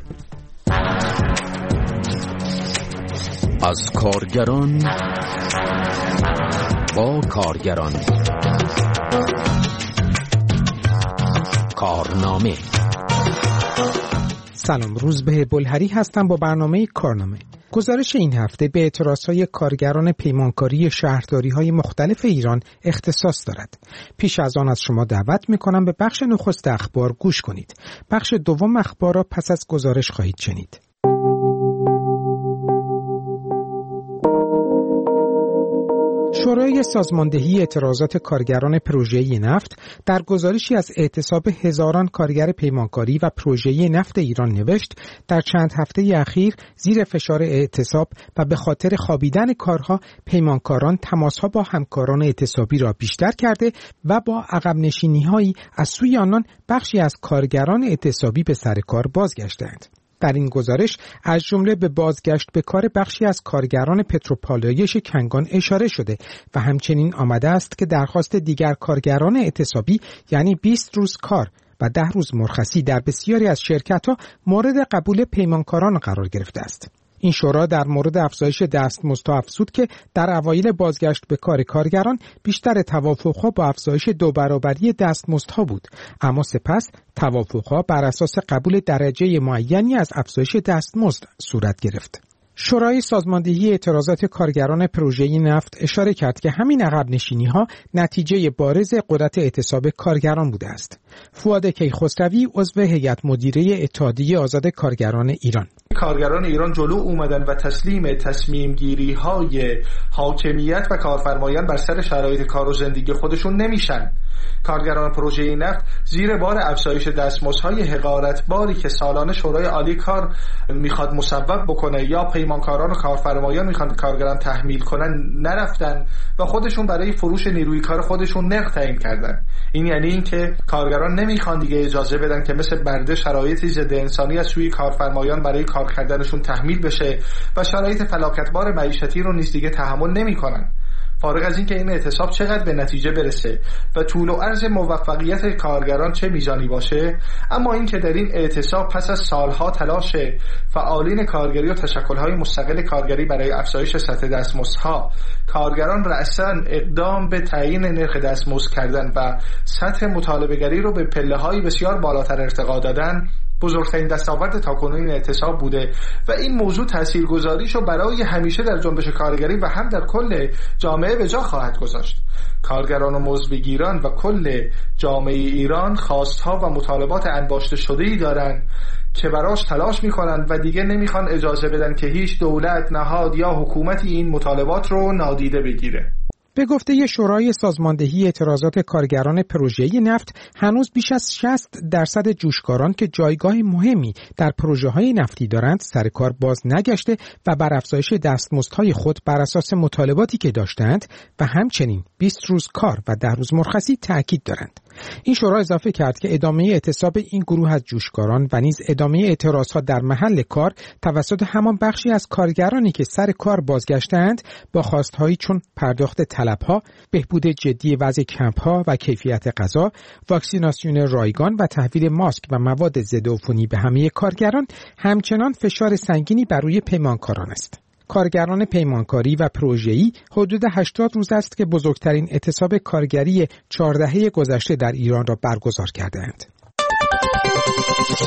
از کارگران با کارگران، کارنامه.
سلام، روزبه بلهری هستم با برنامه کارنامه. گزارش این هفته به اعتراضهای کارگران پیمانکاری شهرداری‌های مختلف ایران اختصاص دارد. پیش از آن از شما دعوت می‌کنم به بخش نخست اخبار گوش کنید. بخش دوم اخبار را پس از گزارش خواهید شنید. شورای سازماندهی اعتراضات کارگران پروژه‌ای نفت در گزارشی از اعتصاب هزاران کارگر پیمانکاری و پروژه‌ای نفت ایران نوشت در چند هفته اخیر زیر فشار اعتصاب و به خاطر خوابیدن کارها پیمانکاران تماس‌ها با همکاران اعتصابی را بیشتر کرده و با عقب نشینی‌هایی از سوی آنان بخشی از کارگران اعتصابی به سر کار بازگشتند. در این گزارش از جمله به بازگشت به کار بخشی از کارگران پتروپالایش کنگان اشاره شده و همچنین آمده است که درخواست دیگر کارگران اعتصابی یعنی 20 روز کار و 10 روز مرخصی در بسیاری از شرکت‌ها مورد قبول پیمانکاران قرار گرفته است. این شورا در مورد افزایش دستمزدها افزود که در اوایل بازگشت به کار کارگران بیشتر توافقها با افزایش 2 برابری دستمزدها بود، اما سپس توافقها بر اساس قبول درجه معینی از افزایش دستمزد صورت گرفت. شورای سازماندهی اعتراضات کارگران پروژه‌ای نفت اشاره کرد که همین عقب نشینی‌ها نتیجه بارز قدرت اعتصاب کارگران بوده است. فؤاد کیخسروی عضو هیئت مدیره اتحادیه آزاد کارگران ایران:
کارگران ایران جلو اومدن و تسلیم تصمیم گیری های حاکمیت و کارفرمایان بر سر شرایط کار و زندگی خودشون نمیشن. کارگران پروژه نفت زیر بار افزایش دستمزدهای حقارتباری که سالانه شورای عالی کار میخواد مصوب بکنه یا پیمانکاران و کارفرمایان میخوان کارگران تحمیل کنن نرفتن و خودشون برای فروش نیروی کار خودشون نرخ تعیین کردن. این یعنی اینکه کارگران نمیخوان دیگه اجازه بدن که مثل برده شرایط ضد انسانی از سوی کارفرمایان برای کار کردنشون تحمیل بشه و شرایط فلاکتبار معیشتی رو نیز دیگه تحمل نمیکنن. فارغ از این که این اعتصاب چقدر به نتیجه برسه و طول و عرض موفقیت کارگران چه میزانی باشه، اما این که در این اعتصاب پس از سالها تلاش فعالین کارگری و تشکل‌های مستقل کارگری برای افزایش سطح دستمزدها، کارگران رأساً اقدام به تعیین نرخ دستمزد کردن و سطح مطالبه‌گری رو به پله‌های بسیار بالاتر ارتقا دادن، بزرگترین دستاورد تاکنون این اعتصاب بوده و این موضوع تاثیرگذاریشو برای همیشه در جنبش کارگری و هم در کل جامعه به جا خواهد گذاشت. کارگران و مزدگیران و کل جامعه ایران خواستها و مطالبات انباشته شده‌ای دارن که براش تلاش میکنن و دیگه نمیخوان اجازه بدن که هیچ دولت، نهاد یا حکومتی این مطالبات رو نادیده بگیره.
به گفته شورای سازماندهی اعتراضات کارگران پروژه‌ای نفت، هنوز بیش از 60% جوشکاران که جایگاه مهمی در پروژه‌های نفتی دارند سر کار باز نگشته و بر افزایش دستمزدهای خود بر اساس مطالباتی که داشتند و همچنین 20 روز کار و 10 روز مرخصی تأکید دارند. این شورا اضافه کرد که ادامه اعتصاب این گروه از جوشکاران و نیز ادامه اعتراضها در محل کار توسط همان بخشی از کارگرانی که سر کار بازگشتند با خواستهایی چون پرداخت طلبها، بهبود جدی وضع کمپ‌ها و کیفیت غذا، واکسیناسیون رایگان و تحویل ماسک و مواد ضد عفونی به همه کارگران همچنان فشار سنگینی بر روی پیمانکاران است. کارگران پیمانکاری و پروژه‌ای حدود 80 روز است که بزرگترین اعتصاب کارگری 4 دهه گذشته در ایران را برگزار کرده‌اند.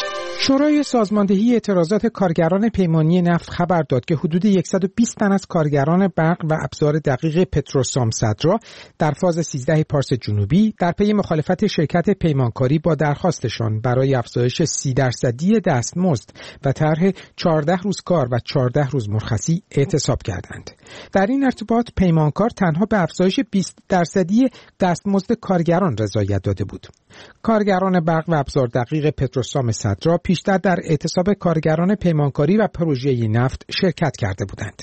شورای سازماندهی اعتراضات کارگران پیمانی نفت خبر داد که حدود 120 تن از کارگران برق و ابزار دقیق پتروسام صدرا در فاز 13 پارس جنوبی در پی مخالفت شرکت پیمانکاری با درخواستشان برای افزایش 30% دستمزد و طرح 14 روز کار و 14 روز مرخصی اعتصاب کردند. در این ارتباط پیمانکار تنها به افزایش 20% دستمزد کارگران رضایت داده بود. کارگران برق و ابزار دقیق پتروسام صدرا پیشتر در اعتصاب کارگران پیمانکاری و پروژه نفت شرکت کرده بودند.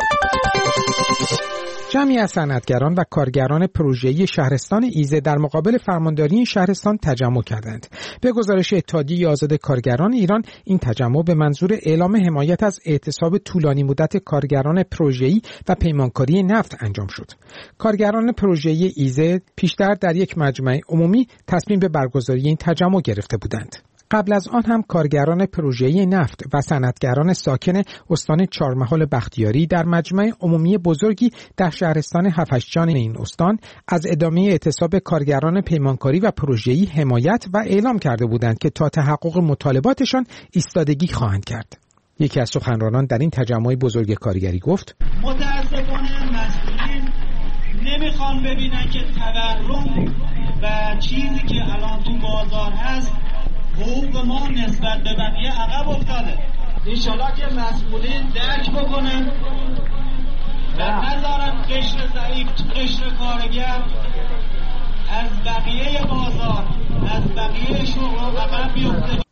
جمعی از صنعتگران و کارگران پروژه‌ای شهرستان ایزه در مقابل فرمانداری شهرستان تجمع کردند. به گزارش اتحادیه آزاد کارگران ایران، این تجمع به منظور اعلام حمایت از اعتصاب طولانی مدت کارگران پروژه‌ای و پیمانکاری نفت انجام شد. کارگران پروژه‌ای ایزه پیشتر در یک مجمع عمومی تصمیم به برگزاری این تجمع گرفته بودند. قبل از آن هم کارگران پروژه‌ای نفت و صنعتگران ساکن استان چهارمحال بختیاری در مجمع عمومی بزرگی در شهرستان هفشجان این استان از ادامه اعتصاب کارگران پیمانکاری و پروژه‌ای حمایت و اعلام کرده بودند که تا تحقق مطالباتشان ایستادگی خواهند کرد. یکی از سخنرانان در این تجمع بزرگ کارگری گفت:
متاسفانه مسئولین نمیخوان ببینن که تورم و چیزی که الان تو بازار هست حقوق ما نسبت به بقیه عقب افتاده. انشالله که مسئولین درک بکنن و نذارن قشر ضعیف، قشر کارگر از بقیه بازار، از بقیه شغل عقب بیفته.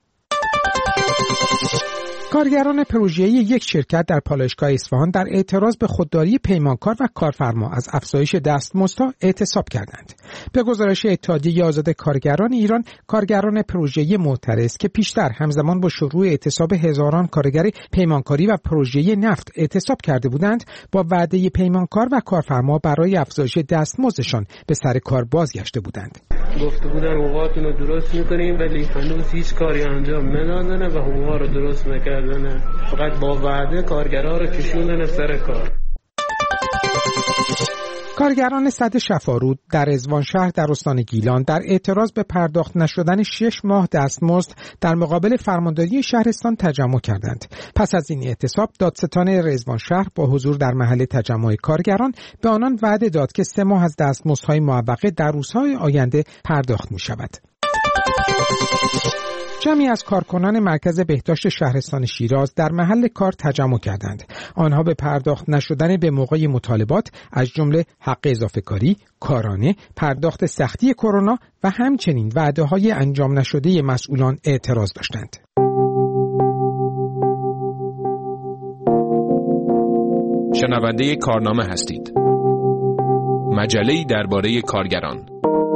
کارگران پروژه‌ای یک شرکت در پالایشگاه اصفهان در اعتراض به خودداری پیمانکار و کارفرما از افزایش دستمزدها اعتصاب کردند. به گزارش اتحادیه آزاد کارگران ایران، کارگران پروژه‌ای معترض که پیشتر همزمان با شروع اعتصاب هزاران کارگر پیمانکاری و پروژه‌ای نفت اعتصاب کرده بودند، با وعده پیمانکار و کارفرما برای افزایش دستمزدشان به سر کار بازگشته بودند.
گفته بودن حقوقاتون رو درست می‌کنیم ولی هنوز هیچ کاری انجام ندادن و حقوقا رو درست نکردن. فقط با وعده کارگرها رو کشوندن سر کار.
کارگران سد شفارود در رضوان شهر در استان گیلان در اعتراض به پرداخت نشدن 6 ماه دستمزد در مقابل فرمانداری شهرستان تجمع کردند. پس از این اعتصاب دادستان رضوان شهر با حضور در محل تجمع کارگران به آنان وعده داد که 3 ماه از دستمزدهای معوقه در روزهای آینده پرداخت می‌شود. جمعی از کارکنان مرکز بهداشت شهرستان شیراز در محل کار تجمع کردند. آنها به پرداخت نشدن به موقع مطالبات از جمله حق اضافه کاری، کارانه، پرداخت سختی کرونا و همچنین وعده‌های انجام نشده مسئولان اعتراض داشتند.
شنونده کارنامه هستید. مجله‌ای درباره کارگران.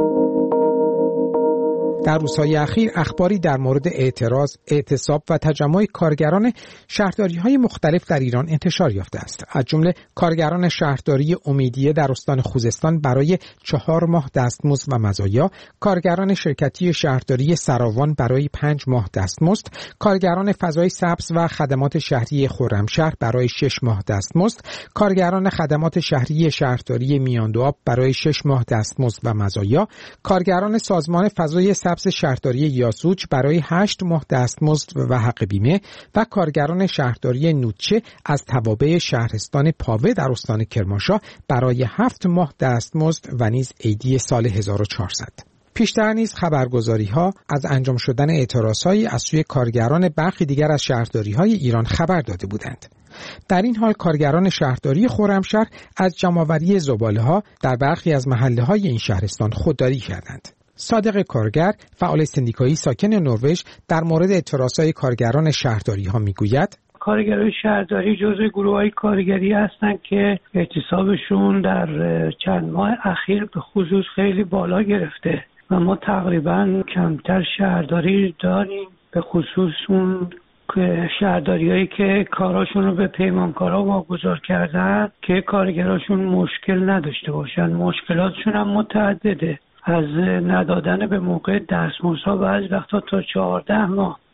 در روزهای اخیر اخباری در مورد اعتراض، اعتصاب و تجمع کارگران شهرداری‌های مختلف در ایران انتشار یافته است. از جمله کارگران شهرداری امیدیه در استان خوزستان برای 4 ماه دستمزد و مزایا، کارگران شرکتی شهرداری سراوان برای 5 ماه دستمزد، کارگران فضای سبز و خدمات شهری خرمشهر برای 6 ماه دستمزد، کارگران خدمات شهری شهرداری میاندوآب برای 6 ماه دستمزد و مزایا، کارگران سازمان فضای سبز شهرداری یاسوج برای 8 ماه دستمزد و حق بیمه و کارگران شهرداری نوچه از توابع شهرستان پاوه در استان کرمانشاه برای 7 ماه دستمزد و نیز عیدی سال 1400. پیشتر نیز خبرگزاری‌ها از انجام شدن اعتراض‌هایی از سوی کارگران برخی دیگر از شهرداری‌های ایران خبر داده بودند. در این حال کارگران شهرداری خرمشهر از جمع‌آوری زباله‌ها در برخی از محله‌های این شهرستان خودداری کردند. صادق کارگر، فعال سندیکایی ساکن نروژ، در مورد اعتراضهای کارگران شهرداری‌ها میگوید:
کارگران شهرداری جزو گروه‌های کارگری هستند که اعتصابشون در چند ماه اخیر به خصوص خیلی بالا گرفته و ما تقریبا کمتر شهرداری داریم، به خصوص اون شهرداریایی که کاراشون رو به پیمانکارا واگذار کردن که کارگراشون مشکل نداشته باشن. مشکلاتشون هم متعدده، از ندادن به موقع دستمزدها بعضی وقتا تا 14 ماه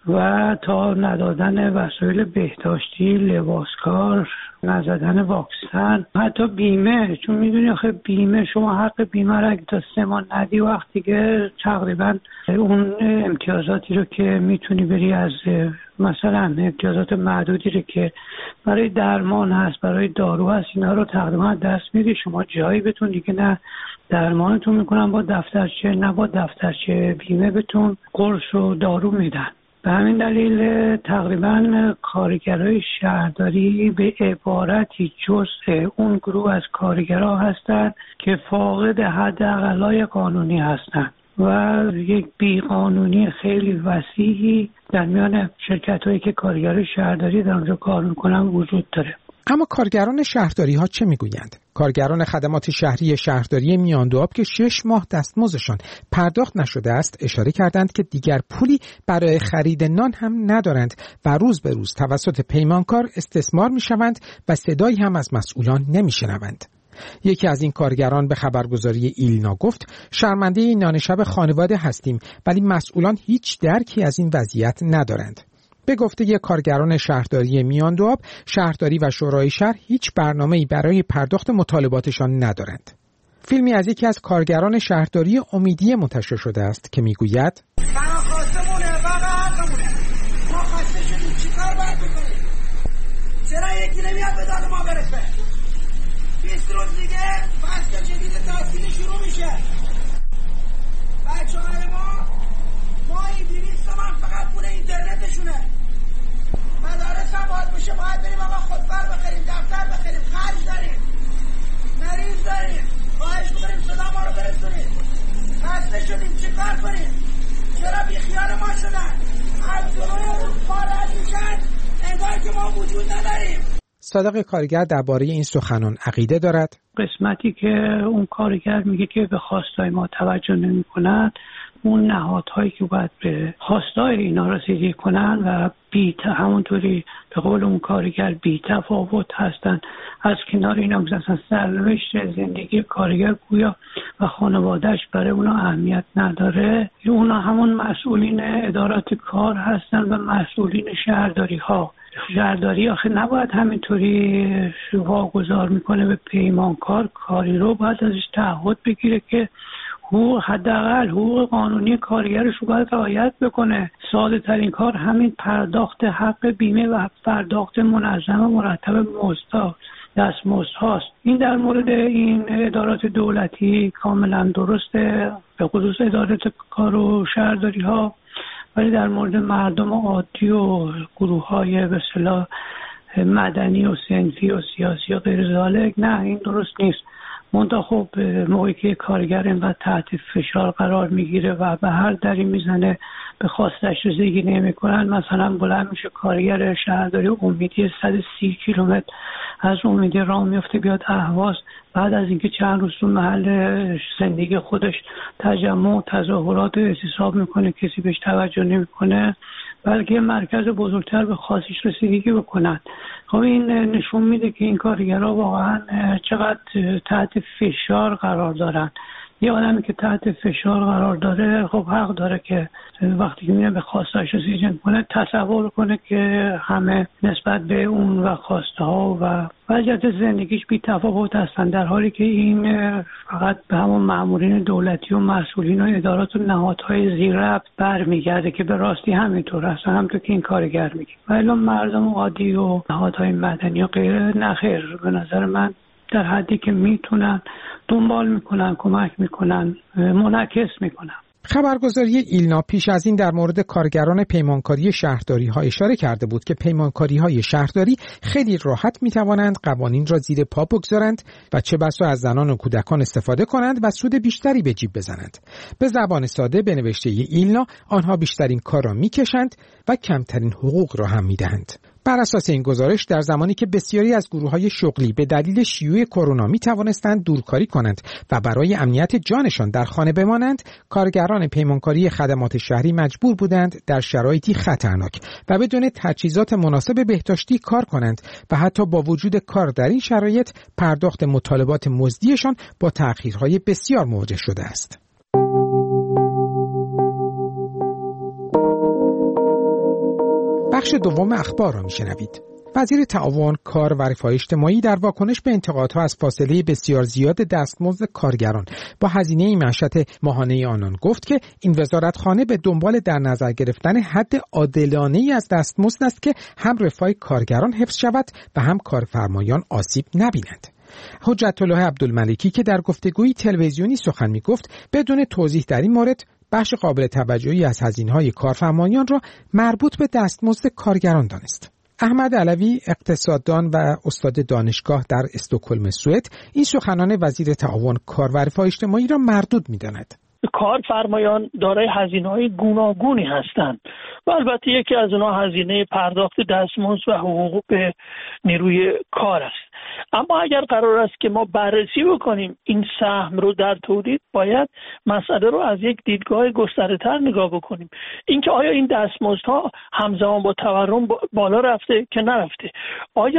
و تا ندادن وسایل بهداشتی، لباسکار، نزدن واکسن، حتی بیمه. چون میدونی آخه بیمه، شما حق بیمه را تا 3 ماه ندی وقتی که تقریبا اون امتیازاتی رو که میتونی بری از مثلا امتیازات معدودی رو که برای درمان هست، برای دارو هست، اینا رو تقریبا دست میدی. شما جایی بتون دیگه نه درمانتون میکنن با دفترچه، نه با دفترچه بیمه بهتون قرص و دارو میدن. به همین دلیل تقریبا کارگرای شهرداری به عبارتی جزء اون گروه از کارگرها هستند که فاقد حداقلای قانونی هستند و یک بیقانونی خیلی وسیعی در میان شرکت‌هایی که کارگر شهرداری در اونجا کار میکنن وجود داره.
اما کارگران شهرداری ها چه میگویند؟ کارگران خدمات شهری شهرداری میاندوآب که 6 ماه دستمزدشان پرداخت نشده است اشاره کردند که دیگر پولی برای خرید نان هم ندارند و روز به روز توسط پیمانکار استثمار میشوند و صدایی هم از مسئولان نمیشنوند. یکی از این کارگران به خبرگزاری ایلنا گفت شرمنده این نان شب خانواده هستیم ولی مسئولان هیچ درکی از این وضعیت ندارند. به گفته یک کارگران شهرداری میاندوآب، شهرداری و شورای شهر هیچ برنامه‌ای برای پرداخت مطالباتشان ندارند. فیلمی از یکی از کارگران شهرداری امیدیه منتشر شده است که میگوید
چرا یکی نمیاد به داد ما برسه؟ 20 روز دیگه فصل جدید تعطیلی شروع میشه. بچه‌های ما این 200 تومن فقط پول اینترنتشونه. مدارس هم باید میشه، باید بریم آقا خودکار بخریم، دفتر بخریم، خرج داریم، مریض داریم. خواهش می‌کنیم صدا ما رو برسونید. خسته شدیم چیکار کنیم؟ چرا بیخیال ما شدن؟ از جلوی ما رد میشن انگار که ما وجود نداریم.
صادق کارگر درباره این سخنان عقیده دارد.
قسمتی که اون کارگر میگه که به خواستای ما توجه نمی‌کنند، اون نهادهایی که باید به خواستای اینا رسیدگی کنن و همونطوری به قول اون کارگر بی تفاوت هستن، از کنار اینا مثلا سرنوشت زندگی کارگر گویا و خانوادهش برای اونا اهمیت نداره. اونا همون مسئولین ادارات کار هستن و مسئولین شهرداری ها. شهرداری آخه نباید همینطوری واگذار میکنه به پیمانکار کاری رو، باید ازش تعهد بگیره که حداقل حقوق قانونی کارگرش رو باید رعایت بکنه. ساده ترین کار همین پرداخت حق بیمه و پرداخت منظم و مرتب دستمزد هاست. این در مورد این ادارات دولتی کاملا درسته، به خصوص ادارات کار و شهرداری ها، ولی در مورد مردم عادی و گروه های به اصطلاح مدنی و صنفی و سیاسی و غیر ذالک نه، این درست نیست. منتها خب موقعی که کارگر اینقدر تحت فشار قرار میگیره و به هر دری میزنه به خواستش رسیدگی نمیکنن، مثلا بلند میشه کارگر شهرداری امیدی 130 کیلومتر از امیدی راه میفته بیاد اهواز، بعد از اینکه چند روز تو محل زندگی خودش تجمع تظاهرات اعتصاب میکنه کسی بهش توجه نمیکنه، بلکه مرکز بزرگتر به خواستش رسیدگی بکنن. خب این نشون میده که این کارگرها واقعا چقدر تحت فشار قرار دارن. یه آدمی که تحت فشار قرار داره خب حق داره که وقتی که میره به خواستش رسیدگی کنه تصور کنه که همه نسبت به اون و خواسته ها و وضعیت زندگیش بی تفاوت هستن، در حالی که این فقط به همون مامورین دولتی و مسئولین و ادارات و نهادهای زیر ربط برمیگرده که به راستی همینطور هستن، همونطور که این کارگر میگه. ولی مردم عادی و نهادهای مدنی و غیره نخیر، به نظر من در حدی که میتونن دنبال میکنن، کمک میکنن، منعکس میکنن.
خبرگزاری ایلنا پیش از این در مورد کارگران پیمانکاری شهرداری ها اشاره کرده بود که پیمانکاری های شهرداری خیلی راحت می توانند قوانین را زیر پا بگذارند و چه بسا از زنان و کودکان استفاده کنند و سود بیشتری به جیب بزنند. به زبان ساده به نوشته ایلنا آنها بیشترین کار را می کشند و کمترین حقوق را هم می دهند. بر اساس این گزارش در زمانی که بسیاری از گروه‌های شغلی به دلیل شیوع کرونا می‌توانستند دورکاری کنند و برای امنیت جانشان در خانه بمانند، کارگران پیمانکاری خدمات شهری مجبور بودند در شرایطی خطرناک و بدون تجهیزات مناسب بهداشتی کار کنند و حتی با وجود کار در این شرایط پرداخت مطالبات مزدیشان با تأخیرهای بسیار مواجه شده است. بخش دوم اخبار را میشنوید. وزیر تعاون، کار و رفاه اجتماعی در واکنش به انتقادها از فاصله بسیار زیاد دستمزد کارگران با هزینه معیشت ماهانه آنان گفت که این وزارتخانه به دنبال در نظر گرفتن حد عادلانه‌ای از دستمزد است که هم رفاه کارگران حفظ شود و هم کارفرمایان آسیب نبینند. حجت الله عبدالملکی که در گفتگویی تلویزیونی سخن می‌گفت بدون توضیح در این مورد بخش قابل توجهی از هزینه‌های کارفرمایان را مربوط به دستمزد کارگران دانست. احمد علوی اقتصاددان و استاد دانشگاه در استکهلم سوئد این سخنان وزیر تعاون، کار و رفاه اجتماعی را مردود می‌داند.
کارفرمایان دارای هزینه‌های گوناگونی هستند و البته یکی از اونها هزینه پرداخت دستمزد و حقوق به نیروی کار است. اما اگر قرار است که ما بررسی بکنیم این سهم رو در تولید، باید مسئله رو از یک دیدگاه گسترده‌تر نگاه بکنیم. اینکه آیا این دستمزدها همزمان با تورم بالا رفته که نرفته؟ آیا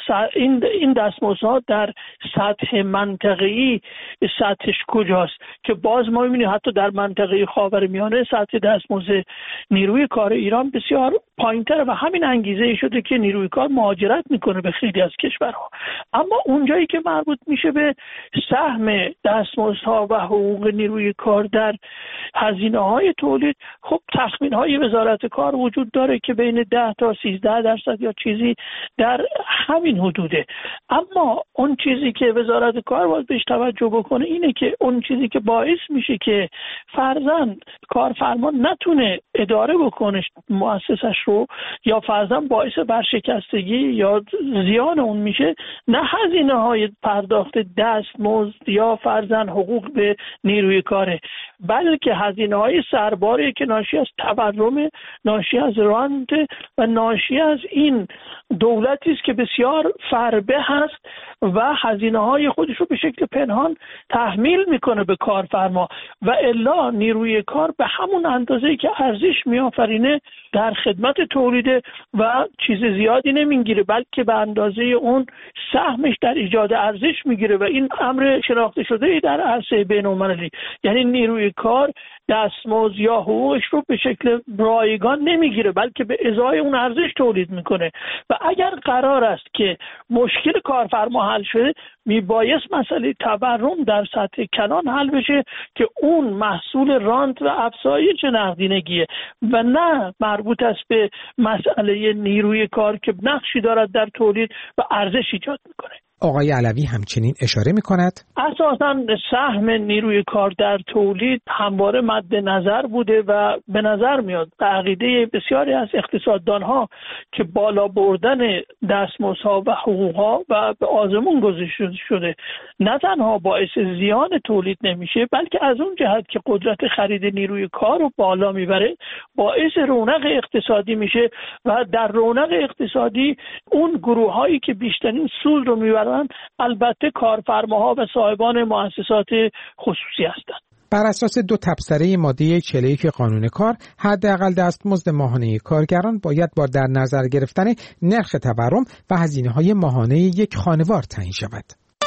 این دستمزدها در سطح منطقه‌ای سطحش کجاست؟ که باز ما می‌بینیم حتی در منطقه خاورمیانه سطح دستمزد نیروی کار ایران بسیار پایین‌تره و همین انگیزه شده که نیروی کار مهاجرت میکنه به خیلی از کشورها. اما اونجایی که مربوط میشه به سهم دستمزدها و حقوق نیروی کار در هزینه‌های تولید، خب تخمین‌های وزارت کار وجود داره که بین 10 تا 13% یا چیزی در همین حدوده. اما اون چیزی که وزارت کار باید بهش توجه بکنه اینه که اون چیزی که باعث میشه که فرضاً کارفرما نتونه اداره بکنه مؤسسش رو یا فرضاً باعث برشکستگی یا زیان اون میشه، نه هزینه‌های پرداخت دستمزد یا فرضاً حقوق به نیروی کاره، بلکه هزینه‌های سرباری که ناشی از تورم، ناشی از رانت و ناشی از این دولتی است که بسیار فربه هست و هزینه‌های خودش رو به شکل پنهان تحمیل میکنه به کارفرما و الا نیروی کار به همون اندازه‌ای که ارزش میآفرینه در خدمت تولیده و چیز زیادی نمیگیره، بلکه به اندازه اون سهمش در ایجاد ارزش میگیره و این امر شناخته شده در عرصه بین‌المللی. یعنی نیروی کار دستمزد یا حقوقش رو به شکل رایگان نمیگیره، بلکه به ازای اون ارزش تولید میکنه و اگر قرار است که مشکل کارفرما حل شه، میبایست مسئله تورم در سطح کلان حل بشه که اون محصول رانت و افزایش نقدینگیه و نه مربوط است به مسئله نیروی کار که نقشی دارد در تولید و ارزش ایجاد میکنه.
آقای علوی همچنین اشاره می‌کند
اساساً سهم نیروی کار در تولید همواره مد نظر بوده و به نظر میاد به عقیده بسیاری از اقتصاددانها که بالا بردن دستمزدها و حقوقها و به آزمون گذاشته شده نه تنها باعث زیان تولید نمیشه، بلکه از اون جهت که قدرت خرید نیروی کار رو بالا میبره باعث رونق اقتصادی میشه و در رونق اقتصادی اون گروه‌هایی که بیشترین سود رو میبرن البته کارفرماها و صاحبان مؤسسات خصوصی هستند.
بر اساس 2 تبصره ماده 41 قانون کار، حداقل دستمزد ماهانه کارگران باید با در نظر گرفتن نرخ تورم و هزینه‌های ماهانه یک خانوار تعیین شود.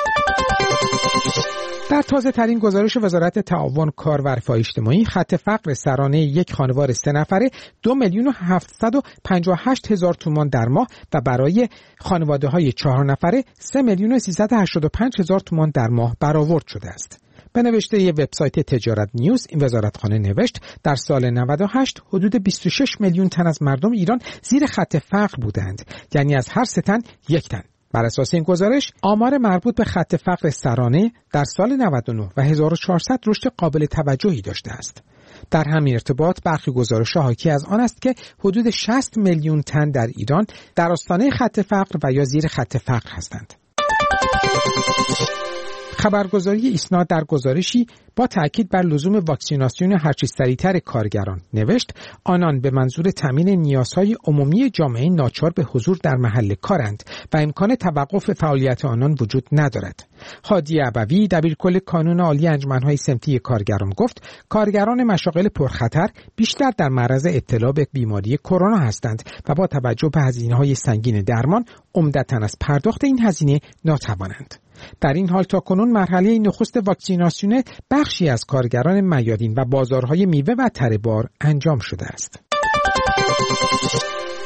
در تازه ترین گزارش وزارت تعاون، کار و رفاه اجتماعی، خط فقر سرانه یک خانوار 3 نفره 2,758,000 تومان در ماه و برای خانواده‌های 4 نفره 3,385,000 تومان در ماه برآورد شده است. به نوشته وبسایت تجارت نیوز، این وزارتخانه نوشت در سال 98 حدود 26 میلیون تن از مردم ایران زیر خط فقر بودند، یعنی از هر 3 تن 1 تن. بر اساس این گزارش، آمار مربوط به خط فقر سرانه در سال 99 و 1400 رشد قابل توجهی داشته است. در همین ارتباط برخی گزارش‌ها حاکی از آن است که حدود 60 میلیون تن در ایران در آستانه خط فقر و یا زیر خط فقر هستند. خبرگزاری ایسنا در گزارشی با تأکید بر لزوم واکسیناسیون هرچه سریعتر کارگران نوشت آنان به منظور تامین نیازهای عمومی جامعه ناچار به حضور در محل کارند و امکان توقف فعالیت آنان وجود ندارد. هادی ابوی دبیرکل کانون عالی انجمنهای سمتی کارگران گفت کارگران مشاغل پرخطر بیشتر در معرض ابتلا به بیماری کرونا هستند و با توجه به هزینه‌های سنگین درمان عمدتاً از پرداخت این هزینه ناتوانند. در این حال تاکنون مرحله نخست واکسیناسیون بخشی از کارگران میادین و بازارهای میوه و تره بار انجام شده است.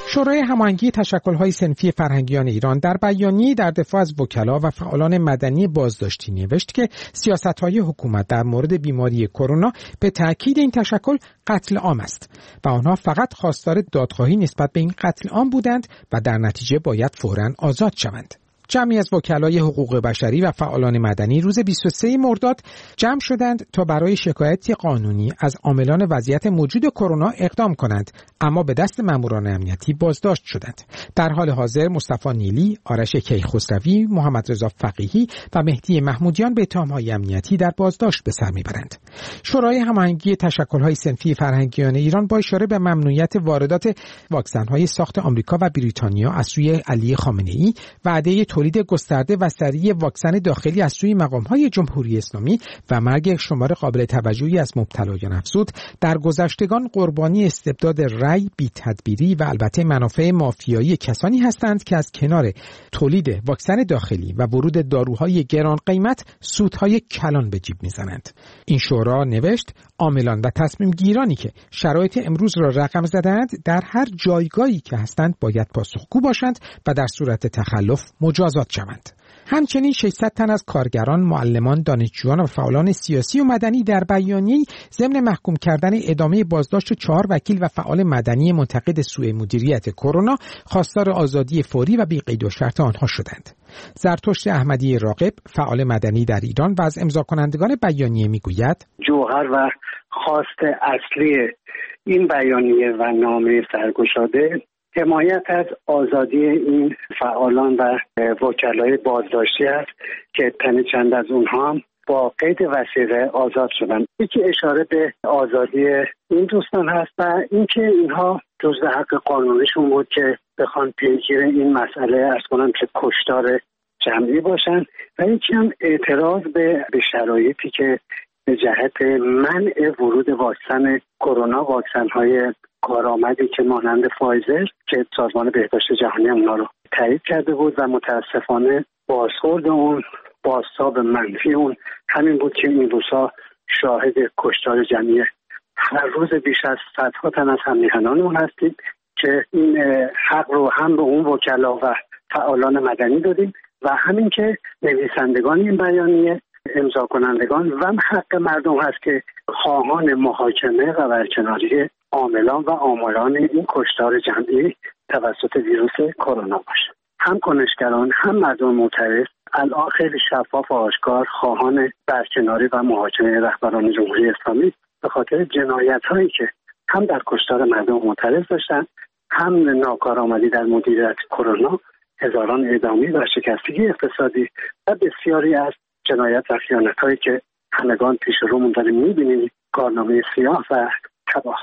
شورای هماهنگی تشکل‌های صنفی فرهنگیان ایران در بیانیه‌ای در دفاع از وکلا و فعالان مدنی بازداشتی نوشت که سیاست‌های حکومت در مورد بیماری کرونا به تأکید این تشکل قتل عام است و آنها فقط خواستار دادخواهی نسبت به این قتل عام بودند و در نتیجه باید فوراً آزاد شوند. جمعی از وکلای حقوق بشری و فعالان مدنی روز 23 مرداد جمع شدند تا برای شکایتی قانونی از عاملان وضعیت موجود کرونا اقدام کنند، اما به دست ماموران امنیتی بازداشت شدند. در حال حاضر مصطفی نیلی، آرش کیخسروی، محمد رضا فقیهی و مهدی محمودیان به اتهام‌های امنیتی در بازداشت به سر میبرند. شورای هماهنگی تشکل‌های صنفی فرهنگیان ایران با اشاره به ممنوعیت واردات واکسن‌های ساخت آمریکا و بریتانیا از سوی علی خامنه‌ای، وعده تولید گسترده و سریع واکسن داخلی از سوی مقام‌های جمهوری اسلامی و مرگ شمار قابل توجهی از مبتلایان افزود، در گذشتگان قربانی استبداد رأی، بی‌تدبیری و البته منافع مافیایی کسانی هستند که از کنار تولید واکسن داخلی و ورود داروهای گران قیمت سودهای کلان به جیب می‌زنند. این شورا نوشت عاملان و تصمیم گیرانی که شرایط امروز را رقم زدند در هر جایگاهی که هستند باید پاسخگو باشند و در صورت تخلف مجازات شوند. همچنین 600 تن از کارگران، معلمان، دانشجویان و فعالان سیاسی و مدنی در بیانیه‌ای ضمن محکوم کردن ادامه بازداشت 4 وکیل و فعال مدنی منتقد سوء مدیریت کرونا خواستار آزادی فوری و بی قید و شرط آنها شدند. زرتشت احمدی راغب، فعال مدنی در ایران و از امضا کنندگان بیانیه میگوید
جوهر و خواست اصلی این بیانیه و نامه سرگشاده حمایت از آزادی این فعالان و وکلای بازداشتی است که تن چند از اونها هم با قید وثیقه آزاد شدند. یکی اشاره به آزادی این دوستان هست و اینکه اینها جزء حق قانونیشون بود که بخوان پیگیر این مسئله از کنن که کشتار جمعی باشن و یکی هم اعتراض به شرایطی که به جهت منع ورود واکسن کرونا، واکسن‌های کارآمدی که مانند فایزر که سازمان بهداشت جهانی اونا رو تایید کرده بود و متاسفانه بازخورد اون، بازتاب منفی اون همین بود که این روزها شاهد کشتار جمعی هر روز بیش از صدها تن از هممیهنان اون هستیم که این حق رو هم به اون وکلا و فعالان مدنی دادیم و همین که نویسندگان این بیانیه، امضا کنندگان و حق مردم هست که خواهان محاکمه و برکناری عاملان و آماران این کشتار جمعی توسط ویروس کرونا باشه. هم کنشگران هم مردم معترض الان خیلی شفاف و آشکار خواهان برکناری و محاکمه رهبران جمهوری اسلامی به خاطر جنایت‌هایی که هم در کشتار مردم معترض داشتن، هم ناکارآمدی در مدیریت کرونا، هزاران اعدامی و شکستگی اقتصادی و بسیاری از جنایت و خیانت‌هایی که همگان پیش رومون داریم می‌بینیم، کارنامه سیاه و تباه.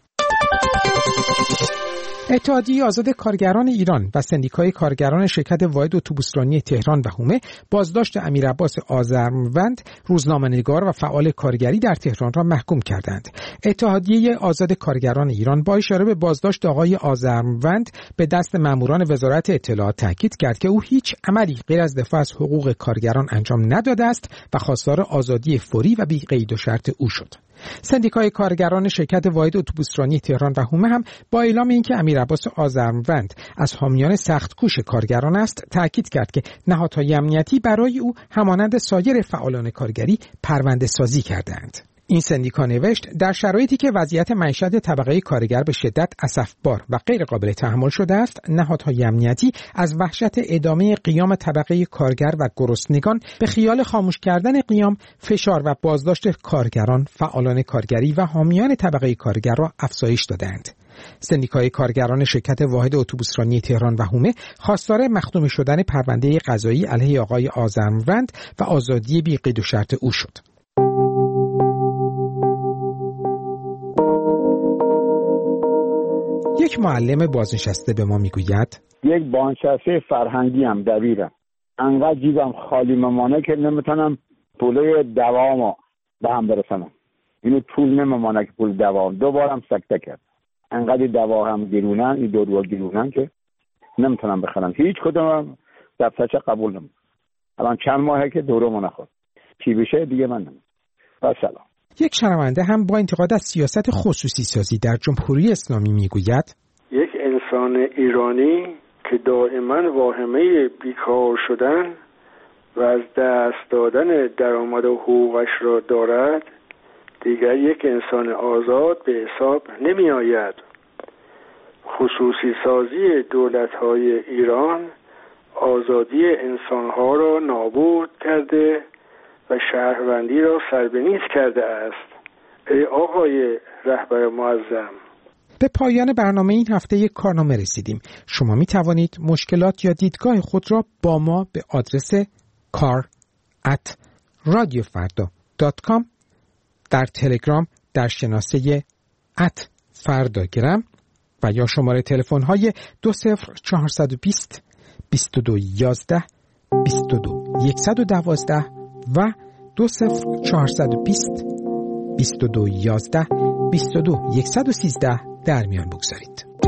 اتحادیه آزاد کارگران ایران و سندیکای کارگران شرکت واحد اتوبوسرانی تهران و حومه بازداشت امیر عباس آذرموند، روزنامه‌نگار و فعال کارگری در تهران را محکوم کردند. اتحادیه آزاد کارگران ایران با اشاره به بازداشت آقای آذرموند به دست ماموران وزارت اطلاعات تاکید کرد که او هیچ عملی غیر از دفاع از حقوق کارگران انجام نداده است و خواستار آزادی فوری و بی قید و شرط او شد. سندیکای کارگران شرکت واحد اتوبوسرانی تهران و حومه هم با اعلام اینکه امیر عباس آذرموند از حامیان سخت‌کوش کارگران است، تاکید کرد که نهادهای امنیتی برای او همانند سایر فعالان کارگری پرونده سازی کردند. این سندیکا نوشت در شرایطی که وضعیت معیشت طبقه کارگر به شدت اسفبار و غیر قابل تحمل شده است، نهادهای امنیتی از وحشت ادامه قیام طبقه کارگر و گرسنگان به خیال خاموش کردن قیام، فشار و بازداشت کارگران، فعالان کارگری و حامیان طبقه کارگر را افزایش دادند. سندیکای کارگران شرکت واحد اتوبوسرانی تهران و حومه خواستار مختوم شدن پرونده قضایی علیه آقای آذرموند و آزادی بی قید و شرط او شد. یک معلم بازنشسته به ما میگوید
یک بازنشسته فرهنگی هم دبیرم، انقدر جیبم خالی ممانه که نمیتونم پوله دوامو به هم برسنم. اینو پول نممانه که پول دوام دوبارم سکته کرد. انقدر دوا هم گرونن، این دورو گرونن که نمیتونم بخرم. هیچ کدوم دفترچه قبول نمیکنم. الان چند ماهه که دورو نخورد. چی بشه دیگه من نمیدونم. و سلام.
یک شنونده هم با انتقاد از سیاست خصوصی سازی در جمهوری اسلامی میگوید
یک انسان ایرانی که دائما واهمه بیکار شدن و از دست دادن درآمد و حقوقش را دارد دیگر یک انسان آزاد به حساب نمی آید. خصوصی سازی دولت‌های ایران آزادی انسانها را نابود کرده و شهروندی را سربنیز کرده است. ای آقای رهبر معظم،
به پایان برنامه این هفته یک کارنامه رسیدیم. شما می توانید مشکلات یا دیدگاه خود را با ما به آدرس kar@radiofarda.com در تلگرام در شناسه @فرداگرام و یا شماره تلفن های 20420 2211 22 112 و 20420 2211 22 113 در میان بگذارید.